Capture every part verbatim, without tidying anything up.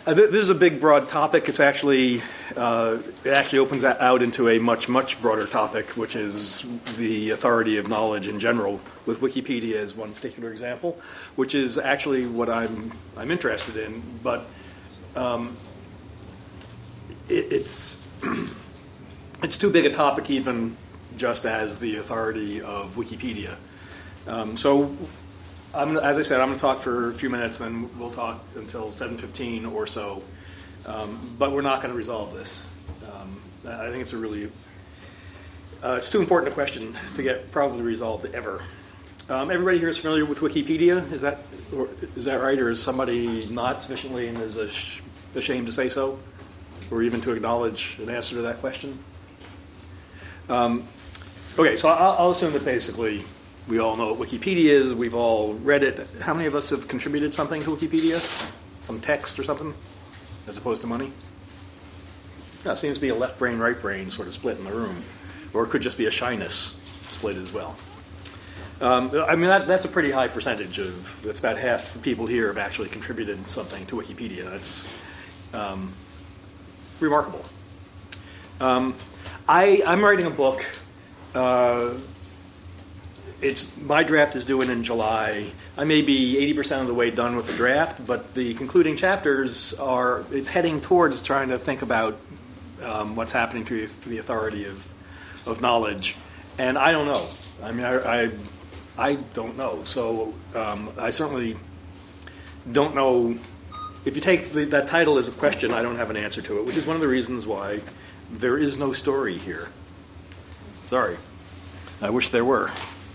Uh, th- this is a big, broad topic. It's actually uh, it actually opens out into a much, much broader topic, which is the authority of knowledge in general. With Wikipedia as one particular example, which is actually what I'm I'm interested in. But um, it, it's it's too big a topic, even just as the authority of Wikipedia. Um, so. I'm, as I said, I'm going to talk for a few minutes, then we'll talk until seven fifteen or so. Um, but we're not going to resolve this. Um, I think it's a really, uh, it's too important a question to get probably resolved ever. Um, everybody here is familiar with Wikipedia, is that or, is that right, or is somebody not sufficiently and is ash- ashamed to say so, or even to acknowledge an answer to that question? Um, okay, so I'll, I'll assume that basically. We all know what Wikipedia is. We've all read it. How many of us have contributed something to Wikipedia? Some text or something, as opposed to money? Yeah, it seems to be a left brain, right brain sort of split in the room. Or it could just be a shyness split as well. Um, I mean, that, that's a pretty high percentage of, that's about half the people here have actually contributed something to Wikipedia. That's um, remarkable. Um, I, I'm writing a book. Uh, It's my draft is due in July. I may be eighty percent of the way done with the draft, but the concluding chapters are, it's heading towards trying to think about um, what's happening to the authority of, of knowledge. And I don't know. I mean, I I, I don't know. So um, I certainly don't know. If you take the, that title as a question, I don't have an answer to it, which is one of the reasons why there is no story here. Sorry. I wish there were.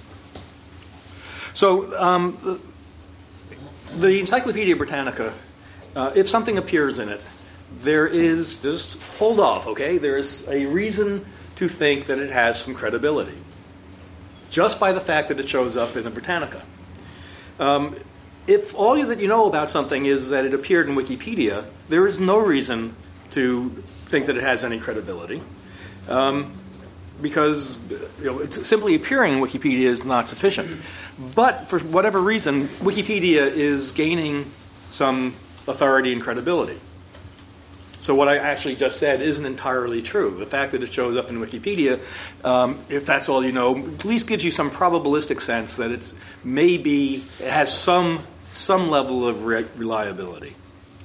So, um, the, the Encyclopedia Britannica, uh, if something appears in it, there is, just hold off, okay? There is a reason to think that it has some credibility, just by the fact that it shows up in the Britannica. Um, if all that you know about something is that it appeared in Wikipedia, there is no reason to think that it has any credibility. Um, because you know, it's simply appearing in Wikipedia is not sufficient. But for whatever reason, Wikipedia is gaining some authority and credibility. So what I actually just said isn't entirely true. The fact that it shows up in Wikipedia, um, if that's all you know, at least gives you some probabilistic sense that it's maybe it has some some level of re- reliability.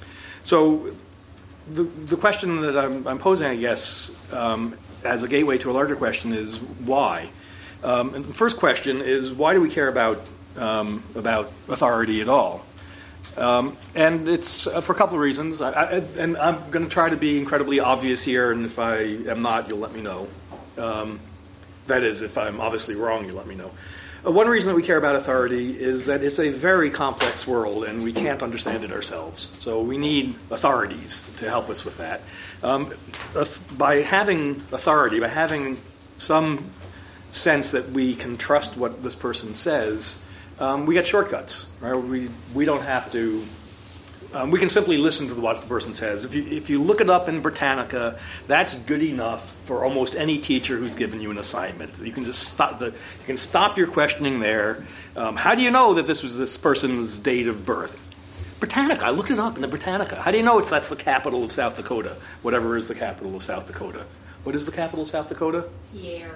So the the question that I'm, I'm posing, I guess, um, as a gateway to a larger question is why? Um, and the first question is, why do we care about um, about authority at all? Um, and it's uh, for a couple of reasons. I, I, and I'm going to try to be incredibly obvious here, and if I am not, you'll let me know. Um, that is, if I'm obviously wrong, you'll let me know. Uh, one reason that we care about authority is that it's a very complex world, and we can't understand it ourselves. So we need authorities to help us with that. Um, uh, by having authority, by having some sense that we can trust what this person says, um, we get shortcuts. Right? We we don't have to. Um, we can simply listen to what the person says. If you if you look it up in Britannica, that's good enough for almost any teacher who's given you an assignment. You can just stop the. You can stop your questioning there. Um, how do you know that this was this person's date of birth? Britannica. I looked it up in the Britannica. How do you know it's that's the capital of South Dakota? Whatever is the capital of South Dakota. What is the capital of South Dakota? Pierre.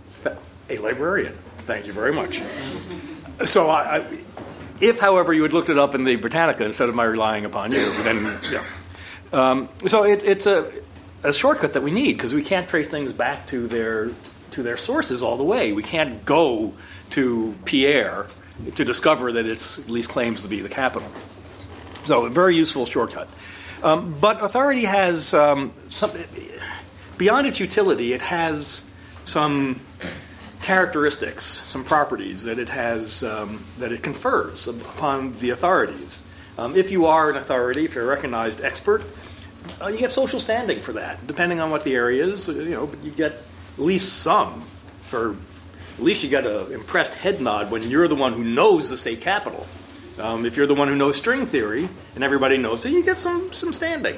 A librarian. Thank you very much. So, I, I, if, however, you had looked it up in the Britannica instead of my relying upon you, then, yeah. Um, so it, it's a, a shortcut that we need because we can't trace things back to their to their sources all the way. We can't go to Pierre to discover that it's at least claims to be the capital. So, a very useful shortcut. Um, but authority has um, some, beyond its utility, it has some characteristics, some properties that it has, um, that it confers upon the authorities. Um, if you are an authority, if you're a recognized expert, uh, you get social standing for that, depending on what the area is. You know, but you get at least some. For at least you get an impressed head nod when you're the one who knows the state capital. Um, if you're the one who knows string theory and everybody knows it, you get some some standing.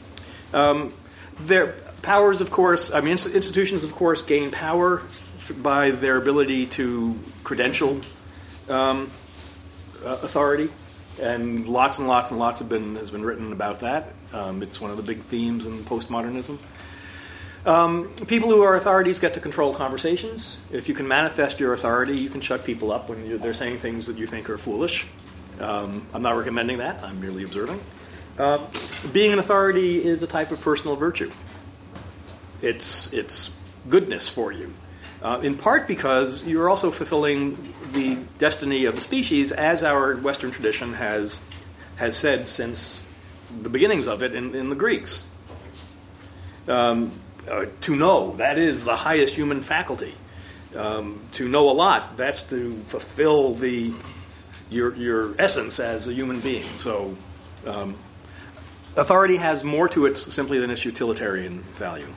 Um, their powers, of course, I mean, institutions, of course, gain power by their ability to credential um, uh, authority. and lots and lots and lots have been has been written about that. Um, it's one of the big themes in postmodernism. Um, people who are authorities get to control conversations. If you can manifest your authority, you can shut people up when you're, they're saying things that you think are foolish. Um, I'm not recommending that. I'm merely observing. Uh, being an authority is a type of personal virtue. It's it's goodness for you, uh, in part because you're also fulfilling the destiny of the species, as our Western tradition has has said since the beginnings of it in, in the Greeks. Um, Uh, to know, that is the highest human faculty. Um, to know a lot, that's to fulfill the your your essence as a human being. So um, authority has more to it simply than its utilitarian value.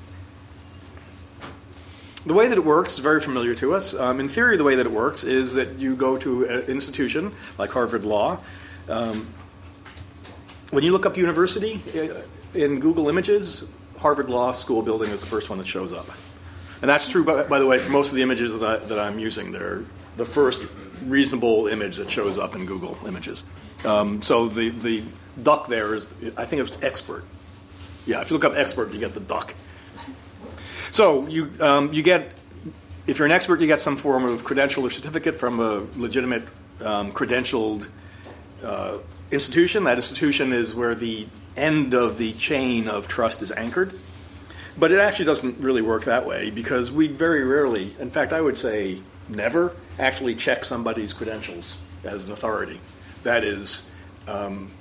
The way that it works is very familiar to us. Um, in theory, the way that it works is that you go to an institution like Harvard Law. Um, when you look up university in Google Images, Harvard Law School building is the first one that shows up. And that's true, by, by the way, for most of the images that, I, that I'm using. They're the first reasonable image that shows up in Google Images. Um, so the, the duck there is, I think it's expert. Yeah, if you look up expert, you get the duck. So you, um, you get, if you're an expert, you get some form of credential or certificate from a legitimate um, credentialed uh, institution. That institution is where the end of the chain of trust is anchored. But it actually doesn't really work that way, because we very rarely, in fact, I would say never, actually check somebody's credentials as an authority. That is, um,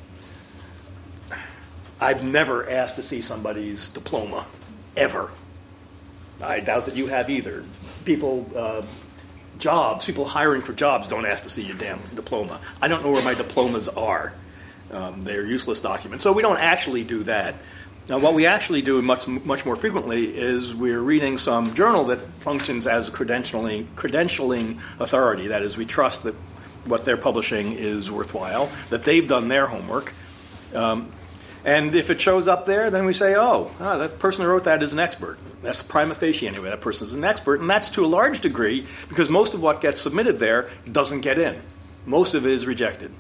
I've never asked to see somebody's diploma, ever. I doubt that you have either. People, uh, jobs, people hiring for jobs don't ask to see your damn diploma. I don't know where my diplomas are. Um, they're useless documents. So we don't actually do that. Now, what we actually do much much more frequently is we're reading some journal that functions as a credentialing, credentialing authority. That is, we trust that what they're publishing is worthwhile, that they've done their homework. Um, and if it shows up there, then we say, oh, ah, that person who wrote that is an expert. That's prima facie anyway. That person is an expert. And that's to a large degree because most of what gets submitted there doesn't get in. Most of it is rejected.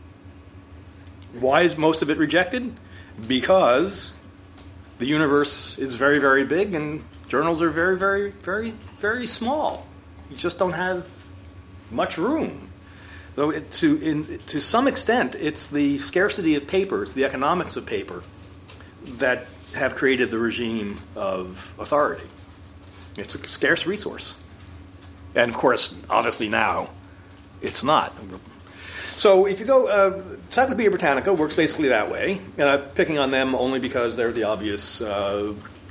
Why is most of it rejected? Because the universe is very, very big and journals are very, very, very, very small. You just don't have much room. So it, to, in, to some extent, it's the scarcity of paper, it's the economics of paper that have created the regime of authority. It's a scarce resource. And of course, obviously now, it's not. So if you go, uh, Encyclopedia Britannica works basically that way, and I'm picking on them only because they're the obvious uh,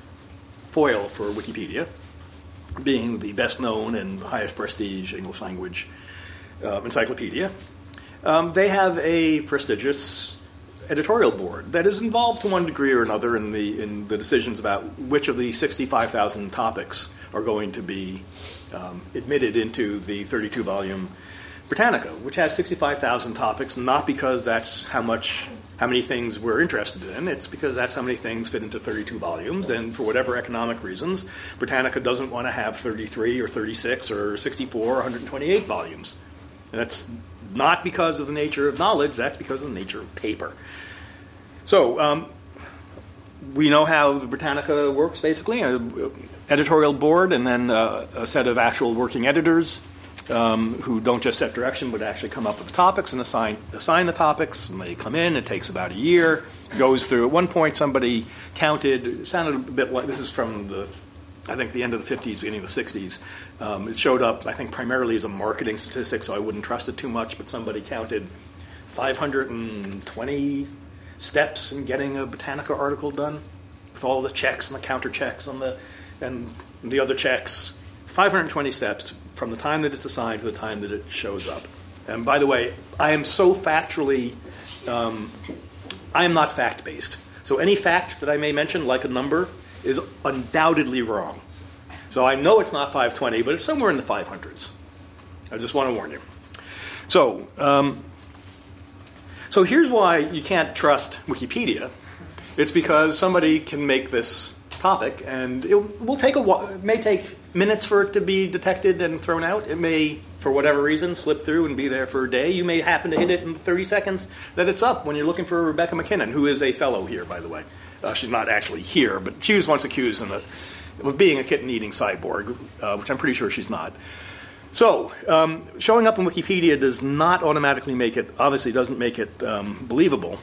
foil for Wikipedia, being the best known and highest prestige English language uh, encyclopedia. Um, they have a prestigious editorial board that is involved to one degree or another in the in the decisions about which of the sixty-five thousand topics are going to be um, admitted into the thirty-two volume Britannica, which has sixty-five thousand topics, not because that's how much, how many things we're interested in. It's because that's how many things fit into thirty-two volumes, and for whatever economic reasons, Britannica doesn't want to have thirty-three or thirty-six or sixty-four or one hundred twenty-eight volumes. And that's not because of the nature of knowledge, that's because of the nature of paper. So, um, we know how the Britannica works, basically, an editorial board and then uh, a set of actual working editors um, who don't just set direction but actually come up with topics and assign, assign the topics, and they come in. It takes about a year. Goes through. At one point, somebody counted, it sounded a bit like, this is from the, I think, the end of the fifties, beginning of the sixties. Um, it showed up, I think, primarily as a marketing statistic, so I wouldn't trust it too much, but somebody counted five hundred twenty steps in getting a Britannica article done, with all the checks and the counter checks and the and the other checks. five hundred twenty steps from the time that it's assigned to the time that it shows up. And by the way, I am so factually, um, I am not fact-based. So any fact that I may mention, like a number, is undoubtedly wrong. So I know it's not five twenty, but it's somewhere in the five hundreds. I just want to warn you. So, um, so here's why you can't trust Wikipedia. It's because somebody can make this topic, and it will take a while. It may take minutes for it to be detected and thrown out. It may, for whatever reason, slip through and be there for a day. You may happen to hit it in thirty seconds that it's up when you're looking for Rebecca McKinnon, who is a fellow here, by the way. Uh, she's not actually here, but she was once accused in a, of being a kitten-eating cyborg, uh, which I'm pretty sure she's not. So, um, showing up in Wikipedia does not automatically make it, obviously doesn't make it um, believable.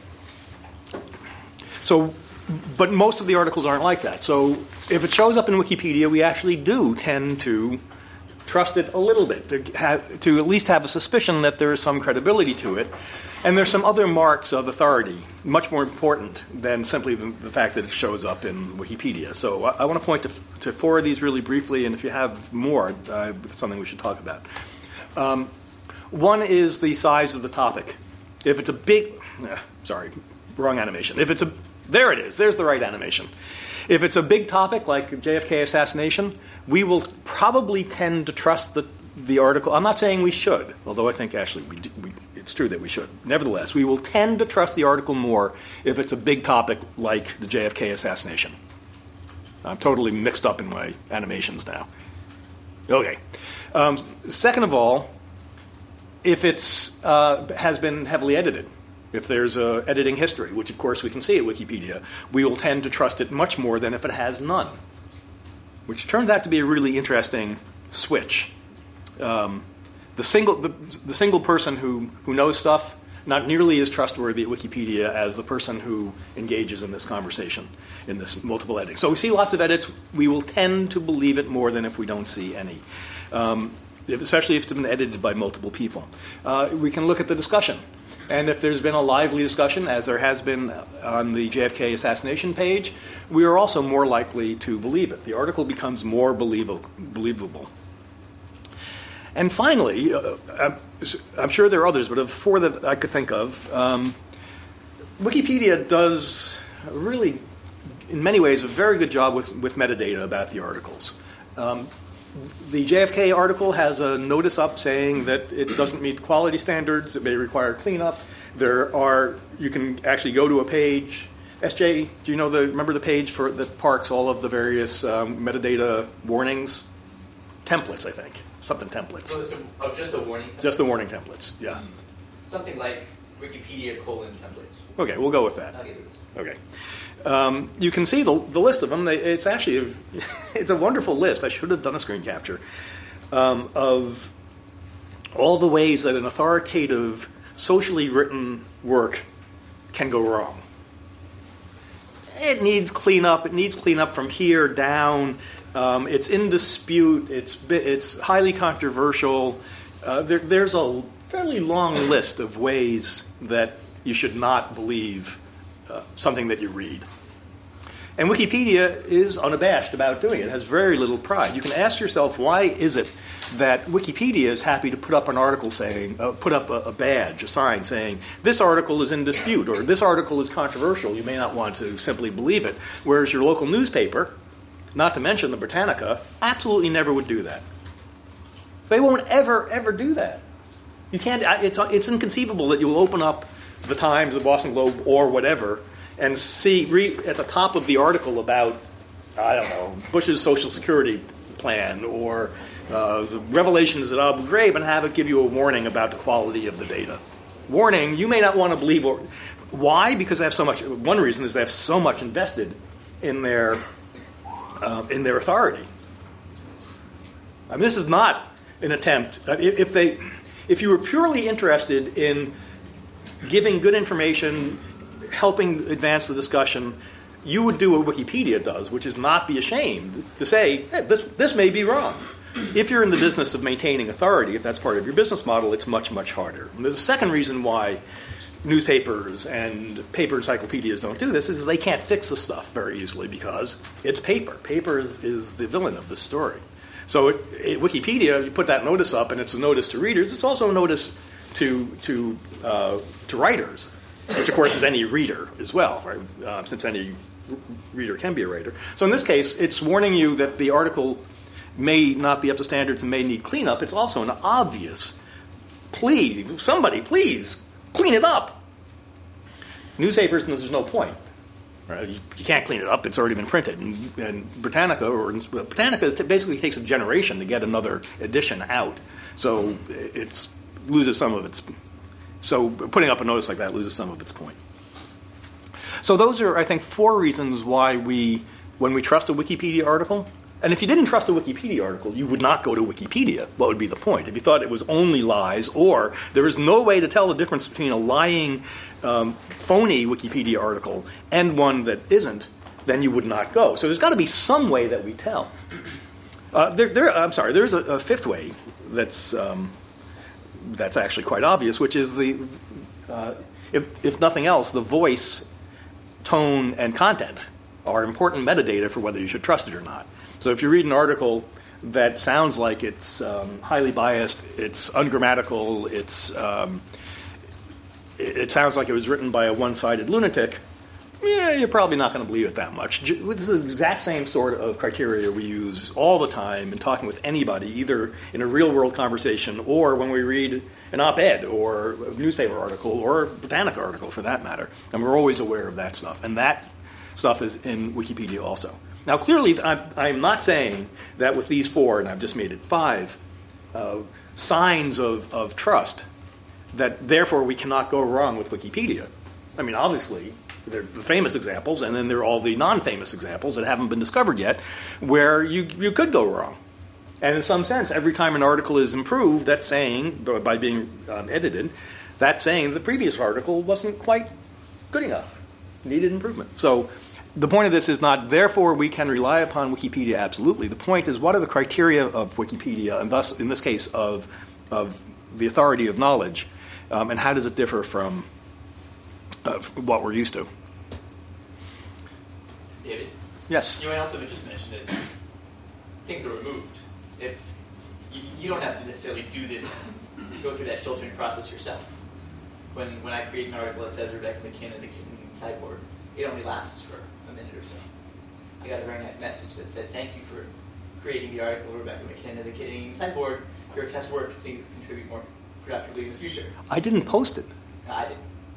So, but most of the articles aren't like that. So if it shows up in Wikipedia, we actually do tend to trust it a little bit, to, have, to at least have a suspicion that there is some credibility to it. And there's some other marks of authority, much more important than simply the, the fact that it shows up in Wikipedia. So I, I want to point to, to four of these really briefly, and if you have more, uh, it's something we should talk about. Um, one is the size of the topic. If it's a big, uh, sorry, wrong animation. If it's a, there it is, there's the right animation. If it's a big topic like J F K assassination, we will probably tend to trust the, the article. I'm not saying we should, although I think actually we, do, we it's true that we should. Nevertheless, we will tend to trust the article more if it's a big topic like the J F K assassination. I'm totally mixed up in my animations now. Okay. Um, second of all, if it's uh, has been heavily edited, if there's a editing history, which of course we can see at Wikipedia, we will tend to trust it much more than if it has none, which turns out to be a really interesting switch. Um, The single, the, the single person who, who knows stuff, not nearly as trustworthy at Wikipedia as the person who engages in this conversation, in this multiple editing. So we see lots of edits. We will tend to believe it more than if we don't see any, um, if, especially if it's been edited by multiple people. Uh, we can look at the discussion. And if there's been a lively discussion, as there has been on the J F K assassination page, we are also more likely to believe it. The article becomes more believable. believable. And finally, uh, I'm, I'm sure there are others, but of the four that I could think of, um, Wikipedia does really, in many ways, a very good job with, with metadata about the articles. Um, the J F K article has a notice up saying that it doesn't meet quality standards, it may require cleanup. There are, you can actually go to a page. S J, do you know the, remember the page for that parks all of the various um, metadata warnings? Templates, I think. Something templates. So it's a, oh, just the warning templates? Just the warning templates, yeah. Something like Wikipedia colon templates. Okay, we'll go with that. I'll give it. Okay. Um, you can see the, the list of them. They, it's actually a, it's a wonderful list. I should have done a screen capture um, of all the ways that an authoritative, socially written work can go wrong. It needs cleanup. It needs cleanup from here down. Um, it's in dispute. It's it's highly controversial. Uh, there, there's a fairly long list of ways that you should not believe uh, something that you read. And Wikipedia is unabashed about doing it. It has very little pride. You can ask yourself, why is it that Wikipedia is happy to put up an article saying, uh, put up a, a badge, a sign saying, this article is in dispute, or this article is controversial. You may not want to simply believe it. Whereas your local newspaper, not to mention the Britannica, absolutely never would do that. They won't ever, ever do that. You can't. It's it's inconceivable that you will open up the Times, the Boston Globe, or whatever, and see read at the top of the article about, I don't know, Bush's Social Security plan or uh, the revelations at Abu Ghraib, and have it give you a warning about the quality of the data. Warning: you may not want to believe. Or, why? Because they have so much. One reason is they have so much invested in their. Uh, in their authority. I mean, this is not an attempt. Uh, if, if they, if you were purely interested in giving good information, helping advance the discussion, you would do what Wikipedia does, which is not be ashamed to say, hey, this this may be wrong. If you're in the business of maintaining authority, if that's part of your business model, it's much, much harder. And there's a second reason why newspapers and paper encyclopedias don't do this, is they can't fix the stuff very easily because it's paper. Paper is, is the villain of this story. So it, it, Wikipedia, you put that notice up, and it's a notice to readers. It's also a notice to to uh, to writers, which of course is any reader as well, right? Uh, since any reader can be a writer. So in this case, it's warning you that the article may not be up to standards and may need cleanup. It's also an obvious plea. Somebody, please, clean it up. Newspapers, there's no point. Right? You, you can't clean it up; it's already been printed. And, and Britannica, or Britannica, is t- basically takes a generation to get another edition out, so it's loses some of its. So putting up a notice like that loses some of its point. So those are, I think, four reasons why we, when we trust a Wikipedia article. And if you didn't trust a Wikipedia article, you would not go to Wikipedia. What would be the point? If you thought it was only lies, or there is no way to tell the difference between a lying, um, phony Wikipedia article and one that isn't, then you would not go. So there's got to be some way that we tell. Uh, there, there, I'm sorry, there's a, a fifth way that's um, that's actually quite obvious, which is the, uh, if, if nothing else, the voice, tone, and content are important metadata for whether you should trust it or not. So if you read an article that sounds like it's um, highly biased, it's ungrammatical, it's um, it, it sounds like it was written by a one-sided lunatic, yeah, you're probably not going to believe it that much. This is the exact same sort of criteria we use all the time in talking with anybody, either in a real-world conversation or when we read an op-ed or a newspaper article or a Britannica article, for that matter. And we're always aware of that stuff. And that stuff is in Wikipedia also. Now, clearly, I'm, I'm not saying that with these four, and I've just made it five, uh, signs of, of trust, that therefore we cannot go wrong with Wikipedia. I mean, obviously, there are the famous examples, and then there are all the non-famous examples that haven't been discovered yet, where you, you could go wrong. And in some sense, every time an article is improved, that's saying, by being um, edited, that's saying the previous article wasn't quite good enough, needed improvement. So the point of this is not, therefore, we can rely upon Wikipedia absolutely. The point is, what are the criteria of Wikipedia, and thus, in this case, of of the authority of knowledge, um, and how does it differ from uh, what we're used to? David? Yes? You might also have just mentioned it. Things are removed. If you, you don't have to necessarily do this, go through that filtering process yourself. When when I create an article that says Rebecca McKinn is a kitten cyborg, it only lasts for a minute or so. I got a very nice message that said, "Thank you for creating the article Rebecca McKinn is a kitten cyborg. Your test worked. Please contribute more productively in the future." I didn't post it. No, I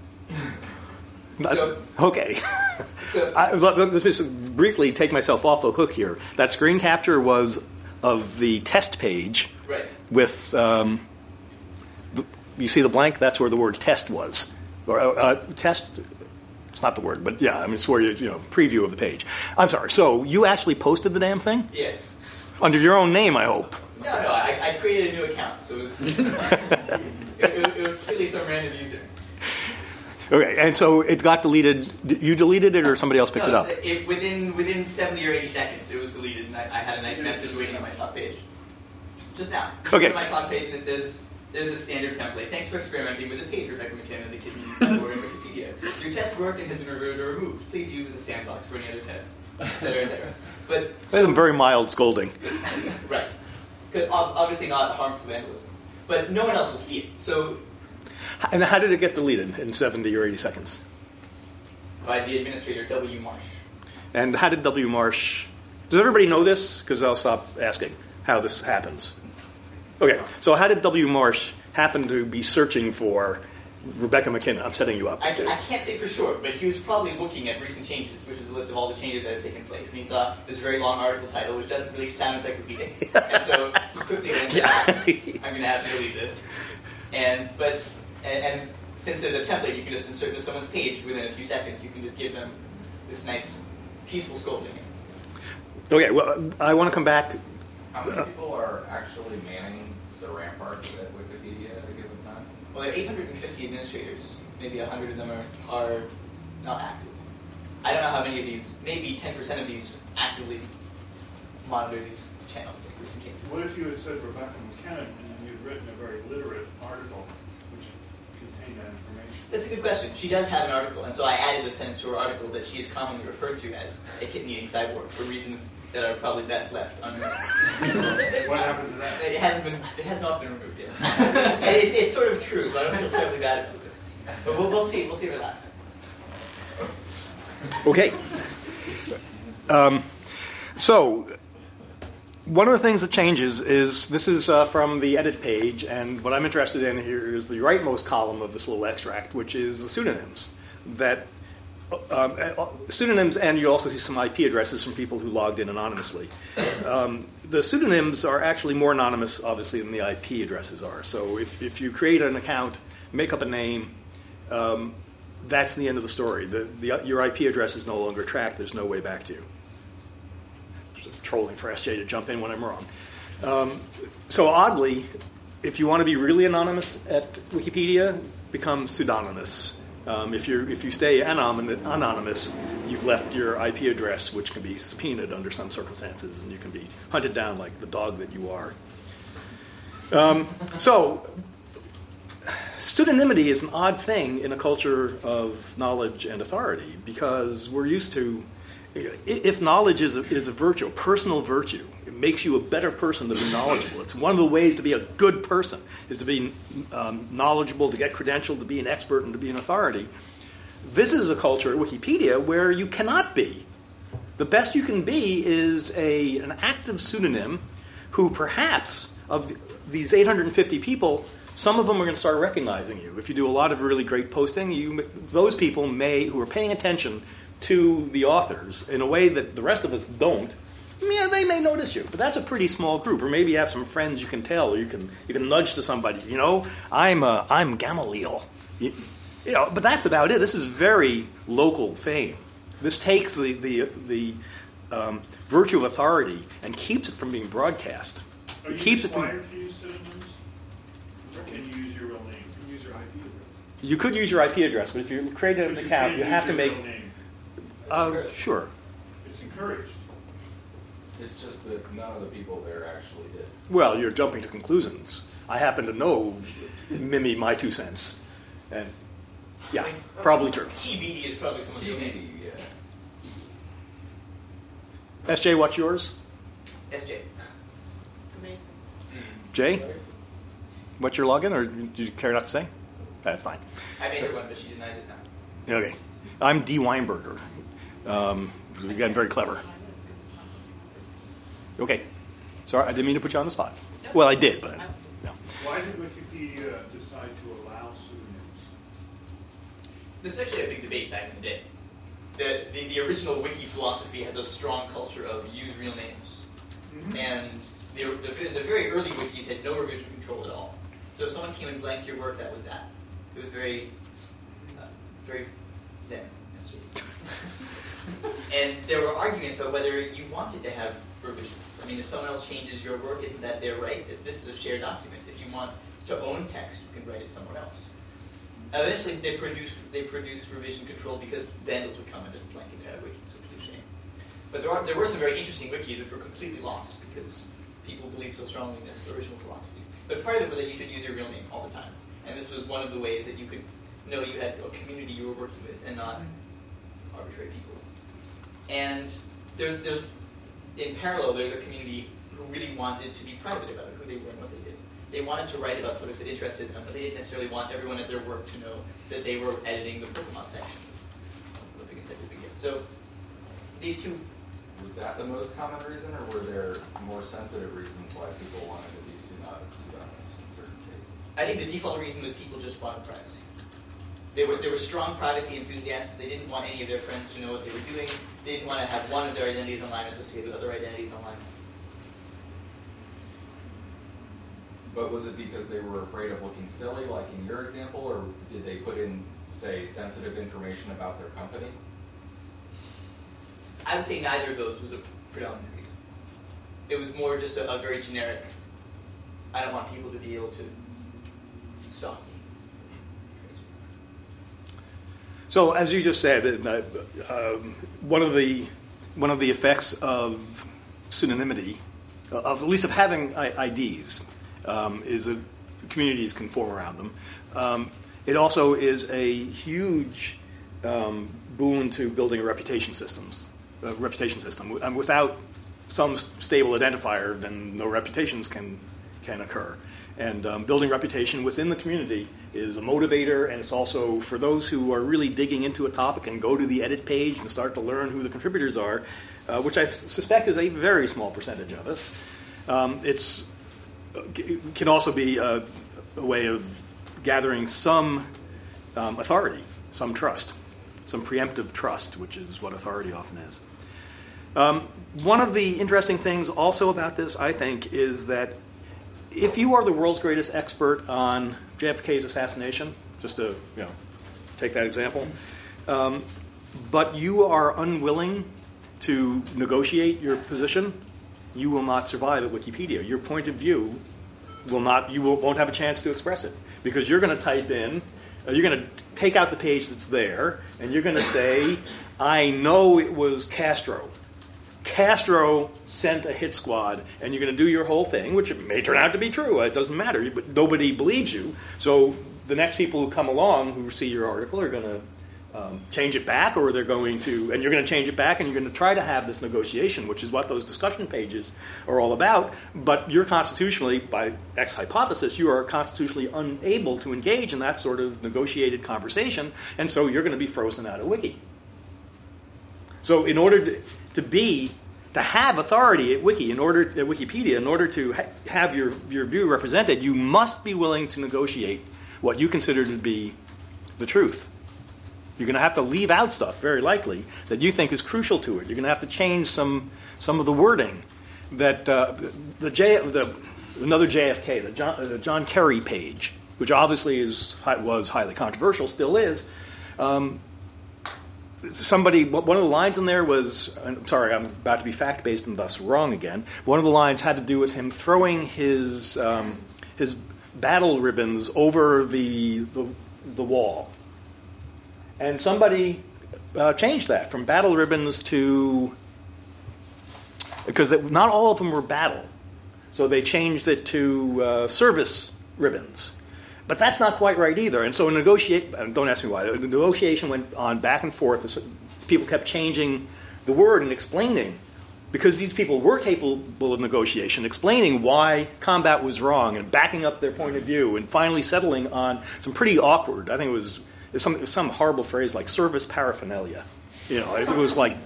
didn't. so, okay. so, I, let, let me just briefly take myself off the hook here. That screen capture was of the test page right. with, um, the, you see the blank? That's where the word test was. Or uh, test, it's not the word, but yeah, I mean, it's where you, you know, preview of the page. I'm sorry, so you actually posted the damn thing? Yes. Under your own name, I hope. No, no, I, I created a new account, so it was, it, it, it was clearly some random user. Okay, and so it got deleted. You deleted it, or somebody else picked no, it up? It, within within seventy or eighty seconds, it was deleted, and I, I had a nice message waiting on my top page. Just now. Okay. On my top page, and it says, "There's a standard template. Thanks for experimenting with the page Rebecca McKinn as a kitten cyborg in Wikipedia. Your test worked and has been reviewed or removed. Please use it in the sandbox for any other tests," et cetera, et cetera. But so, very mild scolding. Right. Obviously not harmful vandalism, but no one else will see it. So. And how did it get deleted in seventy or eighty seconds? By the administrator, W. Marsh. And how did W. Marsh... Does everybody know this? Because I'll stop asking how this happens. Okay, so how did W. Marsh happen to be searching for Rebecca McKinn? I'm setting you up. I, I can't say for sure, but he was probably looking at recent changes, which is a list of all the changes that have taken place. And he saw this very long article title, which doesn't really sound encyclopedic. And so he quickly went, ah, I'm going to have to delete this. And, but... And, and since there's a template you can just insert to someone's page within a few seconds, you can just give them this nice, peaceful scolding. Okay, well, I want to come back. How many people are actually manning the ramparts at Wikipedia at a given time? Well, there are eight hundred fifty administrators. Maybe one hundred of them are, are not active. I don't know how many of these, maybe ten percent of these actively monitor these channels. What if you had said Rebecca McKinn and you'd written a very literate article? That information? That's a good question. She does have an article, and so I added a sentence to her article that she is commonly referred to as a kitten-eating cyborg for reasons that are probably best left unknown. What happened to that? It hasn't been. It has not been removed yet. And it's, it's sort of true, so I don't feel terribly bad about this. But we'll, we'll see. We'll see if it lasts. Okay. Um, so. One of the things that changes is, this is uh, from the edit page, and what I'm interested in here is the rightmost column of this little extract, which is the pseudonyms. That um, pseudonyms, and you also see some I P addresses from people who logged in anonymously. Um, the pseudonyms are actually more anonymous, obviously, than the I P addresses are. So if, if you create an account, make up a name, um, that's the end of the story. The, the, your I P address is no longer tracked. There's no way back to you. Just trolling for S J to jump in when I'm wrong. Um, so oddly, if you want to be really anonymous at Wikipedia, become pseudonymous. Um, if you if you stay anom- anonymous, you've left your I P address, which can be subpoenaed under some circumstances, and you can be hunted down like the dog that you are. Um, so, pseudonymity is an odd thing in a culture of knowledge and authority, because we're used to, if knowledge is a, is a virtue, a personal virtue, it makes you a better person to be knowledgeable. It's one of the ways to be a good person, is to be um, knowledgeable, to get credentialed, to be an expert, and to be an authority. This is a culture at Wikipedia where you cannot be. The best you can be is a an active pseudonym who perhaps, of these eight hundred fifty people, some of them are going to start recognizing you. If you do a lot of really great posting, you those people may, who are paying attention to the authors in a way that the rest of us don't, yeah, they may notice you, but that's a pretty small group. Or maybe you have some friends you can tell, or you can you can nudge to somebody. You know, I'm uh, I'm Gamaliel. You, you know, but that's about it. This is very local fame. This takes the the the um, virtue of authority and keeps it from being broadcast. Are you It keeps it from. required to use pseudonyms, or can you use your real name? You can use your I P address. You could use your I P address, but if you create an But you account, can't you use have to your make. real name. Uh, sure. It's encouraged. It's just that none of the people there actually did. Well, you're jumping to conclusions. I happen to know Mimi, my two cents, and yeah, probably true. T B D is probably someone's real T B D, name. yeah. S J, what's yours? S J. Amazing. Jay, what's your login, or do you care not to say? That's fine. I made her one, but she denies it now. Okay, I'm D. Weinberger. Um, again, very clever. Okay, sorry, I didn't mean to put you on the spot. Well, I did, but no. Why did Wikipedia decide to allow pseudonyms? This is actually a big debate back in the day. The, the, the original wiki philosophy has a strong culture of use real names. Mm-hmm. And the, the, the very early wikis had no revision control at all. So if someone came and blanked your work, that was that. It was very, uh, very zen. And there were arguments about whether you wanted to have revisions. I mean, if someone else changes your work, isn't that their right? This is a shared document. If you want to own text, you can write it somewhere else. Eventually, they produced they produced revision control because vandals would come and just blank entire wikis, which is a shame. But there are there were some very interesting wikis which were completely lost because people believed so strongly in this original philosophy. But part of it was that you should use your real name all the time, and this was one of the ways that you could know you had a community you were working with and not arbitrary people. And there, there, in parallel, there's a community who really wanted to be private about who they were and what they did. They wanted to write about subjects that interested them, but they didn't necessarily want everyone at their work to know that they were editing the Pokemon section of Olympic Encyclopedia. So these two... Was that the most common reason, or were there more sensitive reasons why people wanted to be pseudonymous in certain cases? I think the default reason was people just wanted privacy. They were, they were strong privacy enthusiasts. They didn't want any of their friends to know what they were doing. They didn't want to have one of their identities online associated with other identities online. But was it because they were afraid of looking silly, like in your example, or did they put in, say, sensitive information about their company? I would say neither of those was a predominant reason. It was more just a, a very generic, I don't want people to be able to stalk me. So, as you just said, uh, um, one of the one of the effects of pseudonymity, of at least of having I Ds, um, is that communities can form around them. Um, it also is a huge um, boon to building a reputation systems, a reputation system. And without some stable identifier, then no reputations can can occur. And um, building reputation within the community is a motivator, and it's also for those who are really digging into a topic and go to the edit page and start to learn who the contributors are, uh, which I suspect is a very small percentage of us. Um, it's it can also be a, a way of gathering some um, authority, some trust. some preemptive trust, which is what authority often is. Um, one of the interesting things also about this, I think, is that if you are the world's greatest expert on J F K's assassination, just to you know take that example, um, but you are unwilling to negotiate your position, you will not survive at Wikipedia. Your point of view will not. You will, won't have a chance to express it because you're going to type in. Uh, you're going to take out the page that's there, and you're going to say, "I know it was Castro. Castro sent a hit squad," and you're going to do your whole thing, which may turn out to be true. It doesn't matter, but nobody believes you. So the next people who come along who see your article are going to um, change it back, or they're going to, and you're going to change it back, and you're going to try to have this negotiation, which is what those discussion pages are all about. But you're constitutionally, by ex hypothesis, you are constitutionally unable to engage in that sort of negotiated conversation, and so you're going to be frozen out of Wiki. So in order to, to be, to have authority at Wiki, in order at Wikipedia, in order to ha- have your, your view represented, you must be willing to negotiate what you consider to be the truth. You're going to have to leave out stuff, very likely, that you think is crucial to it. You're going to have to change some some of the wording. That uh, the J, the another J F K, the John, the John Kerry page, which obviously is was highly controversial, still is. Um, Somebody, one of the lines in there was, I'm sorry, I'm about to be fact-based and thus wrong again. One of the lines had to do with him throwing his um, his battle ribbons over the, the the wall, and somebody uh, changed that from battle ribbons to, because they, not all of them were battle, so they changed it to uh, service ribbons. But that's not quite right either. And so negotiate. Don't ask me why. The negotiation went on back and forth. People kept changing the word and explaining, because these people were capable of negotiation, explaining why combat was wrong and backing up their point of view, and finally settling on some pretty awkward. I think it was, it was some it was some horrible phrase like service paraphernalia. You know, it was like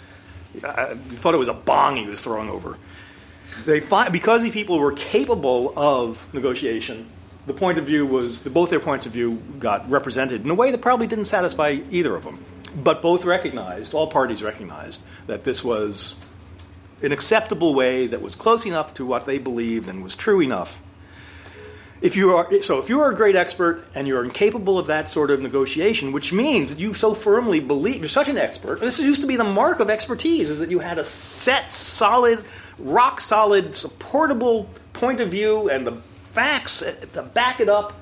I thought it was a bong he was throwing over. They find, because these people were capable of negotiation. The point of view was, both their points of view got represented in a way that probably didn't satisfy either of them. But both recognized, all parties recognized, that this was an acceptable way that was close enough to what they believed and was true enough. If you are, so if you are a great expert and you're incapable of that sort of negotiation, which means that you so firmly believe, you're such an expert, and this used to be the mark of expertise, is that you had a set, solid, rock-solid, supportable point of view and the facts to back it up.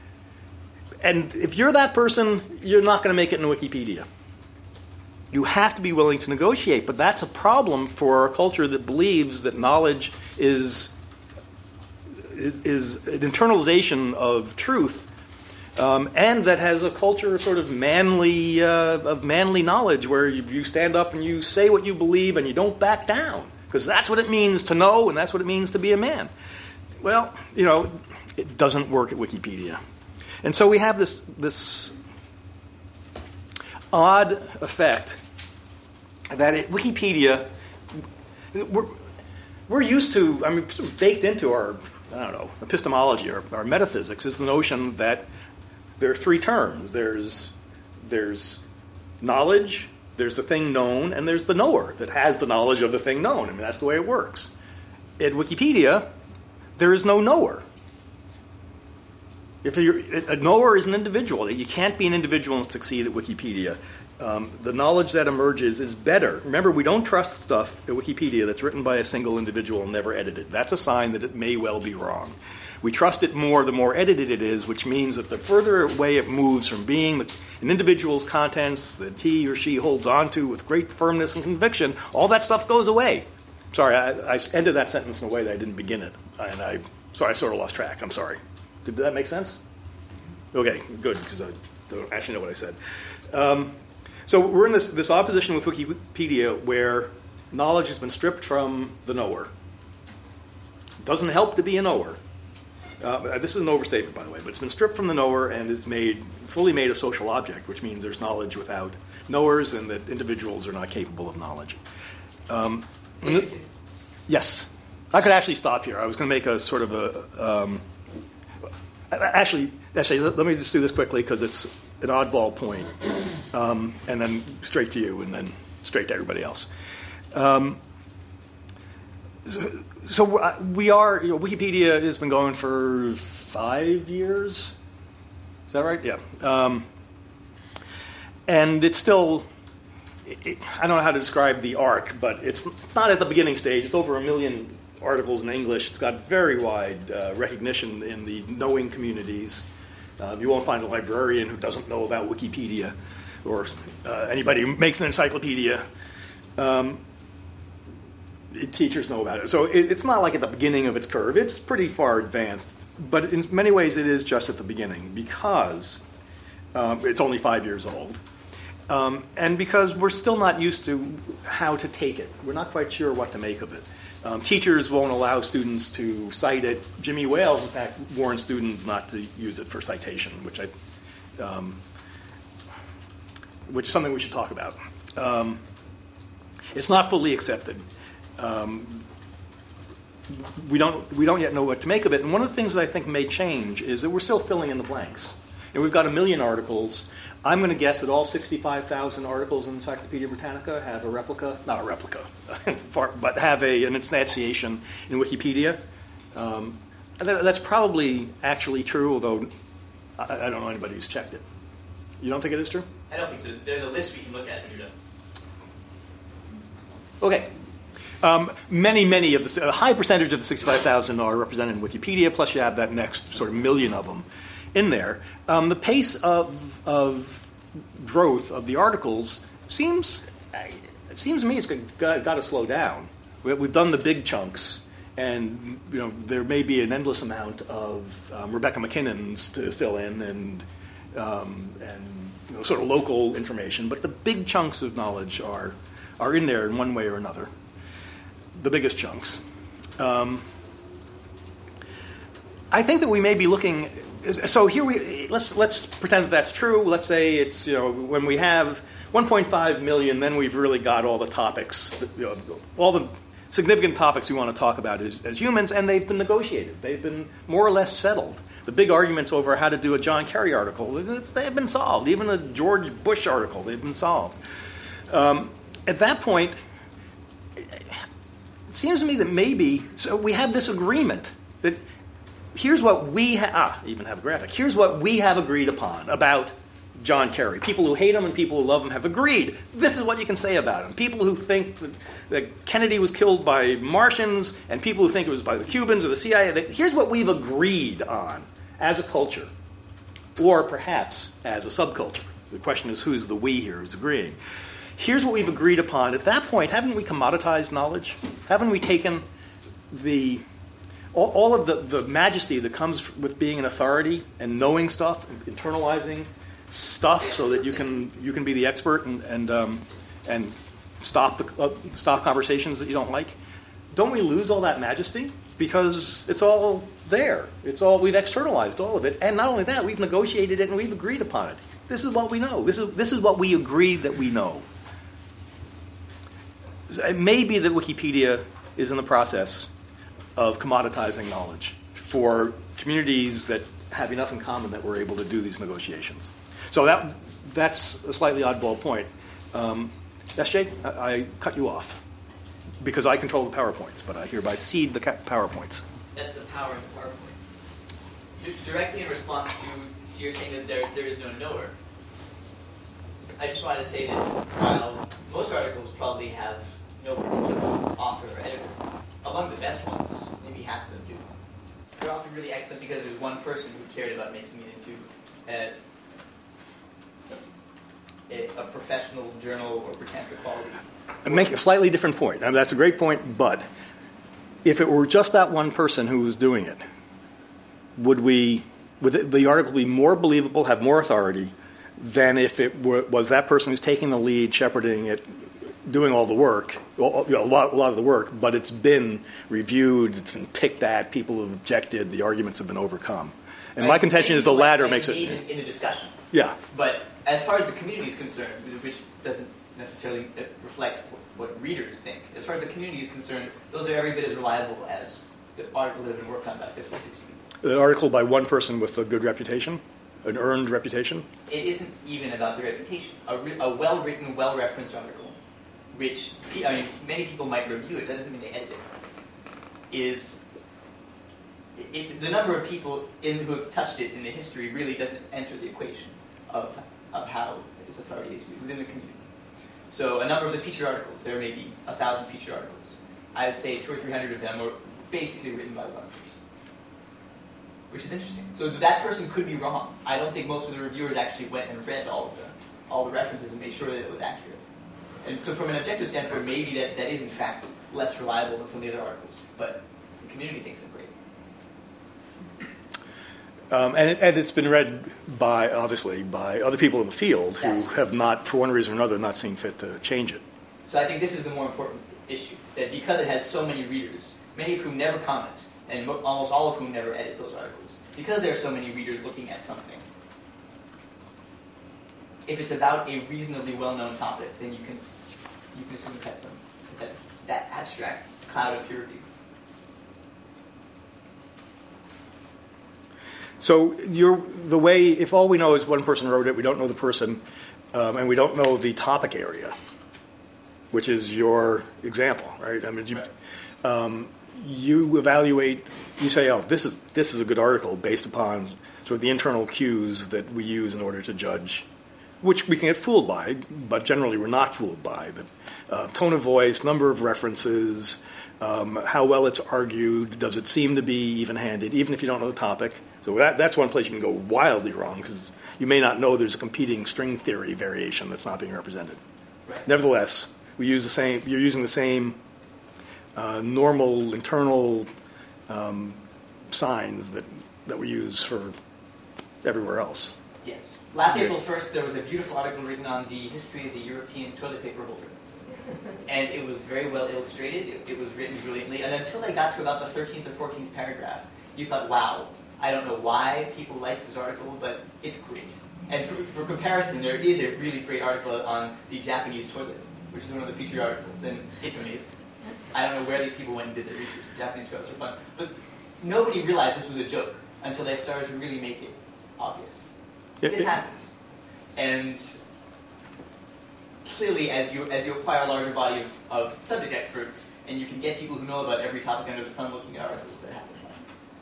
And if you're that person, you're not going to make it in Wikipedia. You have to be willing to negotiate, but that's a problem for a culture that believes that knowledge is is, is an internalization of truth, um, and that has a culture of sort of manly uh, of manly knowledge, where you, you stand up and you say what you believe and you don't back down, because that's what it means to know, and that's what it means to be a man. Well, you know, it doesn't work at Wikipedia. And so we have this this odd effect that at Wikipedia, we're, we're used to, I mean, sort of baked into our, I don't know, epistemology or our metaphysics is the notion that there are three terms. There's, there's knowledge, there's the thing known, and there's the knower that has the knowledge of the thing known. I mean, that's the way it works. At Wikipedia, there is no knower. If you're, a knower is an individual. You can't be an individual and succeed at Wikipedia. Um, the knowledge that emerges is better. Remember, we don't trust stuff at Wikipedia that's written by a single individual and never edited. That's a sign that it may well be wrong. We trust it more the more edited it is, which means that the further away it moves from being an individual's contents that he or she holds on to with great firmness and conviction, all that stuff goes away. Sorry, I, I ended that sentence in a way that I didn't begin it, and I, so I sort of lost track. I'm sorry. Did that make sense? Okay, good, because I don't actually know what I said. Um, so we're in this, this opposition with Wikipedia where knowledge has been stripped from the knower. It doesn't help to be a knower. Uh, this is an overstatement, by the way, but it's been stripped from the knower and is made fully made a social object, which means there's knowledge without knowers and that individuals are not capable of knowledge. Um, yes. I could actually stop here. I was going to make a sort of a... Um, actually, actually, let me just do this quickly because it's an oddball point. um, and then straight to you, and then straight to everybody else. Um, so, so we are, you know, Wikipedia has been going for five years. Is that right? Yeah. Um, and it's still, it, I don't know how to describe the arc, but it's it's not at the beginning stage. It's over a million articles in English. It's got very wide uh, recognition in the knowing communities. Uh, you won't find a librarian who doesn't know about Wikipedia, or uh, anybody who makes an encyclopedia. Um, it, teachers know about it. So it, it's not like at the beginning of its curve. It's pretty far advanced. But in many ways it is just at the beginning because um, it's only five years old. Um, and because we're still not used to how to take it. We're not quite sure what to make of it. Um, teachers won't allow students to cite it. Jimmy Wales, in fact, warned students not to use it for citation, which I, um, which is something we should talk about. Um, it's not fully accepted. Um, we don't we don't yet know what to make of it. And one of the things that I think may change is that we're still filling in the blanks. And we've got a million articles. I'm going to guess that all sixty-five thousand articles in Encyclopedia Britannica have a replica, not a replica, but have a, an instantiation in Wikipedia. Um, that, that's probably actually true, although I, I don't know anybody who's checked it. You don't think it is true? I don't think so. There's a list we can look at when you're done. Okay. Um, many, many of the, a high percentage of the sixty-five thousand are represented in Wikipedia, plus you have that next sort of million of them in there. Um, the pace of, of growth of the articles seems, it seems to me it's got, got to slow down. We've done the big chunks, and you know there may be an endless amount of um, Rebecca McKinnon's to fill in, and um, and you know, sort of local information. But the big chunks of knowledge are are in there in one way or another. The biggest chunks. Um, I think that we may be looking. So here we let's let's pretend that that's true. Let's say it's you know when we have one point five million, then we've really got all the topics, you know, all the significant topics we want to talk about as, as humans, and they've been negotiated. They've been more or less settled. The big arguments over how to do a John Kerry article, they've been solved. Even a George Bush article, they've been solved. Um, at that point, it seems to me that maybe so we have this agreement that. Here's what we ha- ah, even have a graphic. Here's what we have agreed upon about John Kerry. People who hate him and people who love him have agreed. This is what you can say about him. People who think that, that Kennedy was killed by Martians and people who think it was by the Cubans or the C I A. That, here's what we've agreed on as a culture, or perhaps as a subculture. The question is who's the we here who's agreeing. Here's what we've agreed upon. At that point, haven't we commoditized knowledge? Haven't we taken the... all of the, the majesty that comes with being an authority and knowing stuff, internalizing stuff, so that you can you can be the expert and and um, and stop the uh, stop conversations that you don't like. Don't we lose all that majesty because it's all there? It's all we've externalized all of it, and not only that, we've negotiated it and we've agreed upon it. This is what we know. This is this is what we agreed that we know. It may be that Wikipedia is in the process of commoditizing knowledge for communities that have enough in common that we're able to do these negotiations. So that that's a slightly oddball point. Um, S J, I, I cut you off because I control the PowerPoints, but I hereby cede the ca- PowerPoints. That's the power of the PowerPoint. D- directly in response to, to your saying that there there is no knower, I just wanted to say that while most articles probably have no particular author or editor, among the best ones, maybe half of them do. They're often really excellent because there's one person who cared about making it into a, a, a professional journal or Britannica quality. I make a slightly different point. I mean, that's a great point, but if it were just that one person who was doing it, would we, would the article be more believable, have more authority, than if it were, was that person who's taking the lead, shepherding it, doing all the work, well, you know, a lot, a lot of the work, but it's been reviewed, it's been picked at, people have objected, the arguments have been overcome. And right. My contention is the latter like makes it... In, in a discussion. Yeah. But as far as the community is concerned, which doesn't necessarily reflect what readers think, as far as the community is concerned, those are every bit as reliable as the article that have been worked on by fifty or sixty people. An article by one person with a good reputation? an earned reputation? It isn't even about the reputation. A, re- a well-written, well-referenced article, which I mean, many people might review it. That doesn't mean they edit it. Is it, it, the number of people in who have touched it in the history really doesn't enter the equation of of how its authority is within the community. So a number of the featured articles, there may be a thousand featured articles. I would say two or three hundred of them were basically written by one person, which is interesting. So that person could be wrong. I don't think most of the reviewers actually went and read all of the all the references and made sure that it was accurate. And so from an objective standpoint, maybe that, that is in fact less reliable than some of the other articles, but the community thinks they're great. Um, and, and it's been read by, obviously, by other people in the field who Yes. have not, for one reason or another, not seen fit to change it. So I think this is the more important issue, that because it has so many readers, many of whom never comment, and mo- almost all of whom never edit those articles, because there are so many readers looking at something, if it's about a reasonably well-known topic, then you can you can assume it has some that, that abstract cloud of peer review. So you're, the way, if all we know is one person wrote it, we don't know the person, um, and we don't know the topic area, which is your example, right? I mean, you, Right. um, you evaluate, you say, oh, this is this is a good article based upon sort of the internal cues that we use in order to judge, which we can get fooled by, but generally we're not fooled by. The uh, tone of voice, number of references, um, how well it's argued, does it seem to be even-handed, even if you don't know the topic. So that, that's one place you can go wildly wrong, because you may not know there's a competing string theory variation that's not being represented. Right. Nevertheless, we use the same. You're using the same uh, normal internal um, signs that that we use for everywhere else. Yes. Last April first, there was a beautiful article written on the history of the European toilet paper holder. And it was very well illustrated. It, it was written brilliantly. And until they got to about the thirteenth or fourteenth paragraph, you thought, wow, I don't know why people like this article, but it's great. And for, for comparison, there is a really great article on the Japanese toilet, which is one of the featured articles, and it's amazing. I don't know where these people went and did their research. Japanese toilets are fun. But nobody realized this was a joke until they started to really make it obvious. It- This it- happens. And clearly, as you as you acquire a larger body of, of subject experts, and you can get people who know about every topic under the sun looking at articles, that happens less.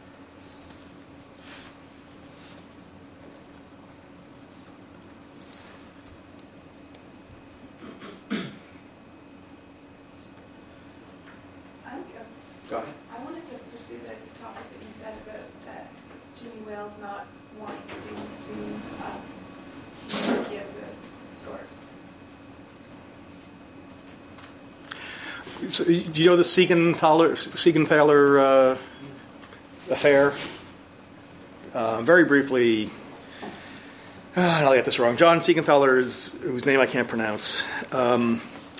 I'm good. Go ahead. I wanted to pursue the topic that you said about uh, Jimmy Wales not wanting students to uh, use Wiki as a source. So, do you know the Siegenthaler, Siegenthaler uh, affair? Uh, very briefly, uh, I'll get this wrong. John Siegenthaler, is, whose name I can't pronounce, um,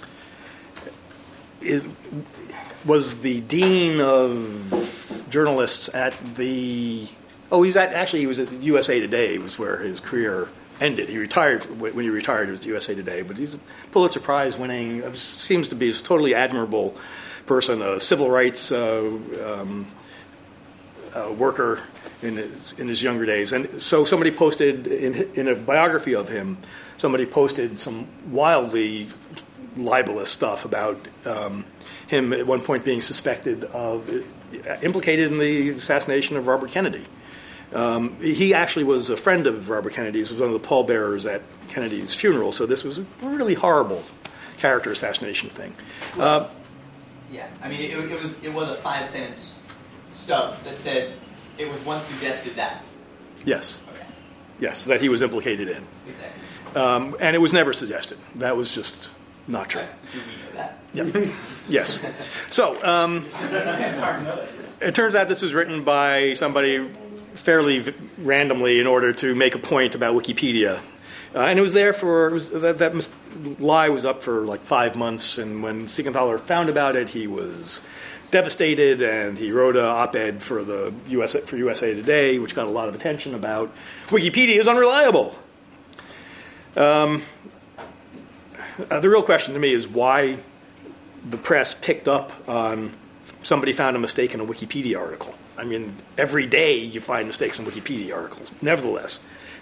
it was the dean of journalists at the. Oh, he's at actually he was at U S A Today. Was where his career ended. He retired when he retired. It was U S A Today, but he's a Pulitzer Prize winning. Seems to be a totally admirable person, a civil rights uh, um, uh, worker in his, in his younger days. And so somebody posted in in a biography of him. Somebody posted some wildly libelous stuff about um, him at one point being suspected of implicated in the assassination of Robert Kennedy. Um, he actually was a friend of Robert Kennedy's, was one of the pallbearers at Kennedy's funeral, so this was a really horrible character assassination thing. Uh, Yeah, I mean, it, it was it was a five sentence stub that said it was once suggested that. yes, Okay, yes, that he was implicated in. exactly. Um, and it was never suggested. That was just not true. Do we know that? Yep. Yes. So, um, it turns out this was written by somebody fairly v- randomly in order to make a point about Wikipedia. Uh, and it was there for, it was, that, that mis- lie was up for like five months, and when Siegenthaler found about it, he was devastated, and he wrote an op-ed for the U S A, for U S A Today, which got a lot of attention about Wikipedia is unreliable. Um, uh, the real question to me is why the press picked up on somebody found a mistake in a Wikipedia article. I mean, every day you find mistakes in Wikipedia articles. Nevertheless,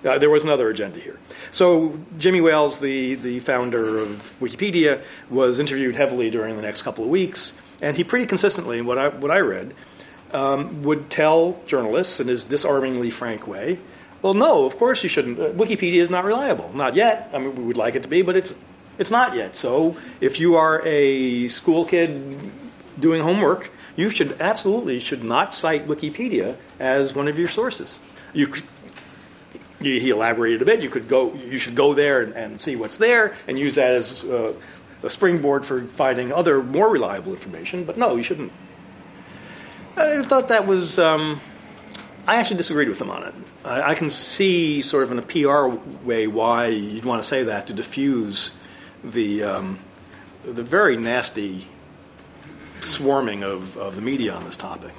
Uh, there was another agenda here. So Jimmy Wales, the, the founder of Wikipedia, was interviewed heavily during the next couple of weeks, and he pretty consistently, what I, what I read, um, would tell journalists in his disarmingly frank way, well, no, of course you shouldn't. Uh, Wikipedia is not reliable. Not yet. I mean, we would like it to be, but it's it's not yet. So if you are a school kid doing homework, you should absolutely should not cite Wikipedia as one of your sources. You, you he elaborated a bit. You could go. You should go there and, and see what's there and use that as uh, a springboard for finding other more reliable information. But no, you shouldn't. I thought that was. Um, I actually disagreed with him on it. I, I can see, sort of in a P R way, why you'd want to say that to diffuse the um, the very nasty swarming of, of the media on this topic.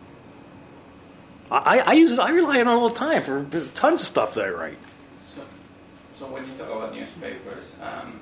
I, I use it. I rely on it all the time for tons of stuff that I write. So, so when you talk about newspapers, um,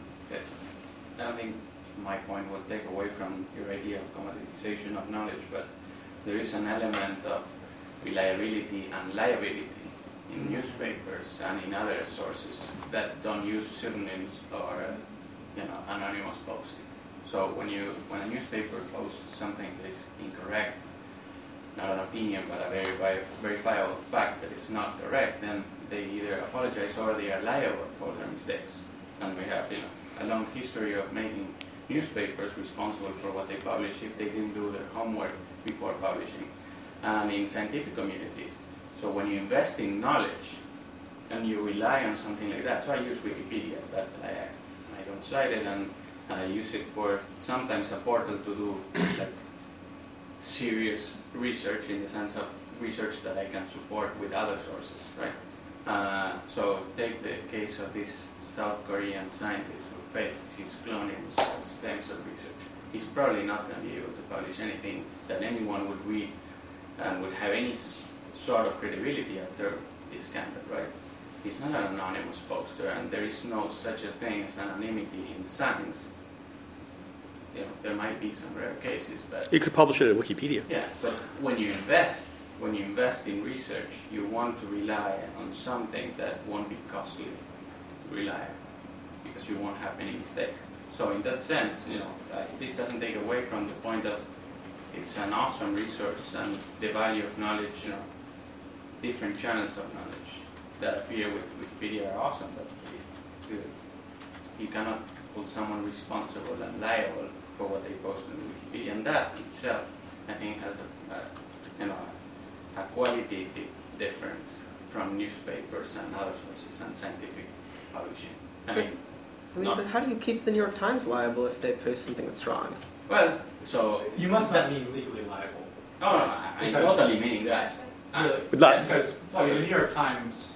I don't think my point would take away from your idea of commoditization of knowledge, but there is an element of reliability and liability in newspapers and in other sources that don't use pseudonyms or uh, you know anonymous posting. So when you when a newspaper posts something that is incorrect, not an opinion but a very verifiable fact that is not correct, then they either apologize or they are liable for their mistakes. And we have you know a long history of making newspapers responsible for what they publish if they didn't do their homework before publishing. And in scientific communities. So when you invest in knowledge and you rely on something like that, so I use Wikipedia, but I, I don't cite it, and, and I use it for sometimes a portal to do like serious research in the sense of research that I can support with other sources, right? Uh, so take the case of this South Korean scientist who faked his cloning stem cell research. He's probably not going to be able to publish anything that anyone would read and would have any s- sort of credibility after this scandal, right? He's not an anonymous poster, and there is no such a thing as anonymity in science. You know, there might be some rare cases, but You could publish it at Wikipedia. yeah. But when you invest, when you invest in research, you want to rely on something that won't be costly to rely on, because you won't have any mistakes. So in that sense, you know, uh, this doesn't take away from the point of it's an awesome resource, and the value of knowledge, you know, different channels of knowledge that appear with Wikipedia are awesome, but you, you cannot hold someone responsible and liable for what they post on Wikipedia, and that itself, I think, has a, a you know a quality di- difference from newspapers and other sources and scientific publishing. I mean, I mean, not, but how do you keep the New York Times liable if they post something that's wrong? well, so You must that, not mean legally liable. no, no, I, I'm Because- totally meaning that. Uh, Really? But not- Because, I mean, the New York Times,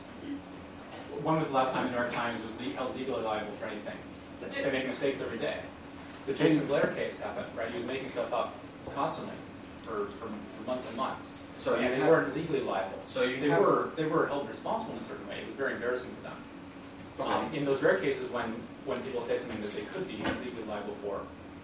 when was the last time the New York Times was le- held legally liable for anything? They make mistakes every day. The Jason Blair case happened, right? He was making stuff up constantly for, for, for months and months. So you and they have- weren't legally liable. So you they have- were they were held responsible in a certain way. It was very embarrassing to them. Okay. Um, in those rare cases when, when people say something that they could be legally liable for,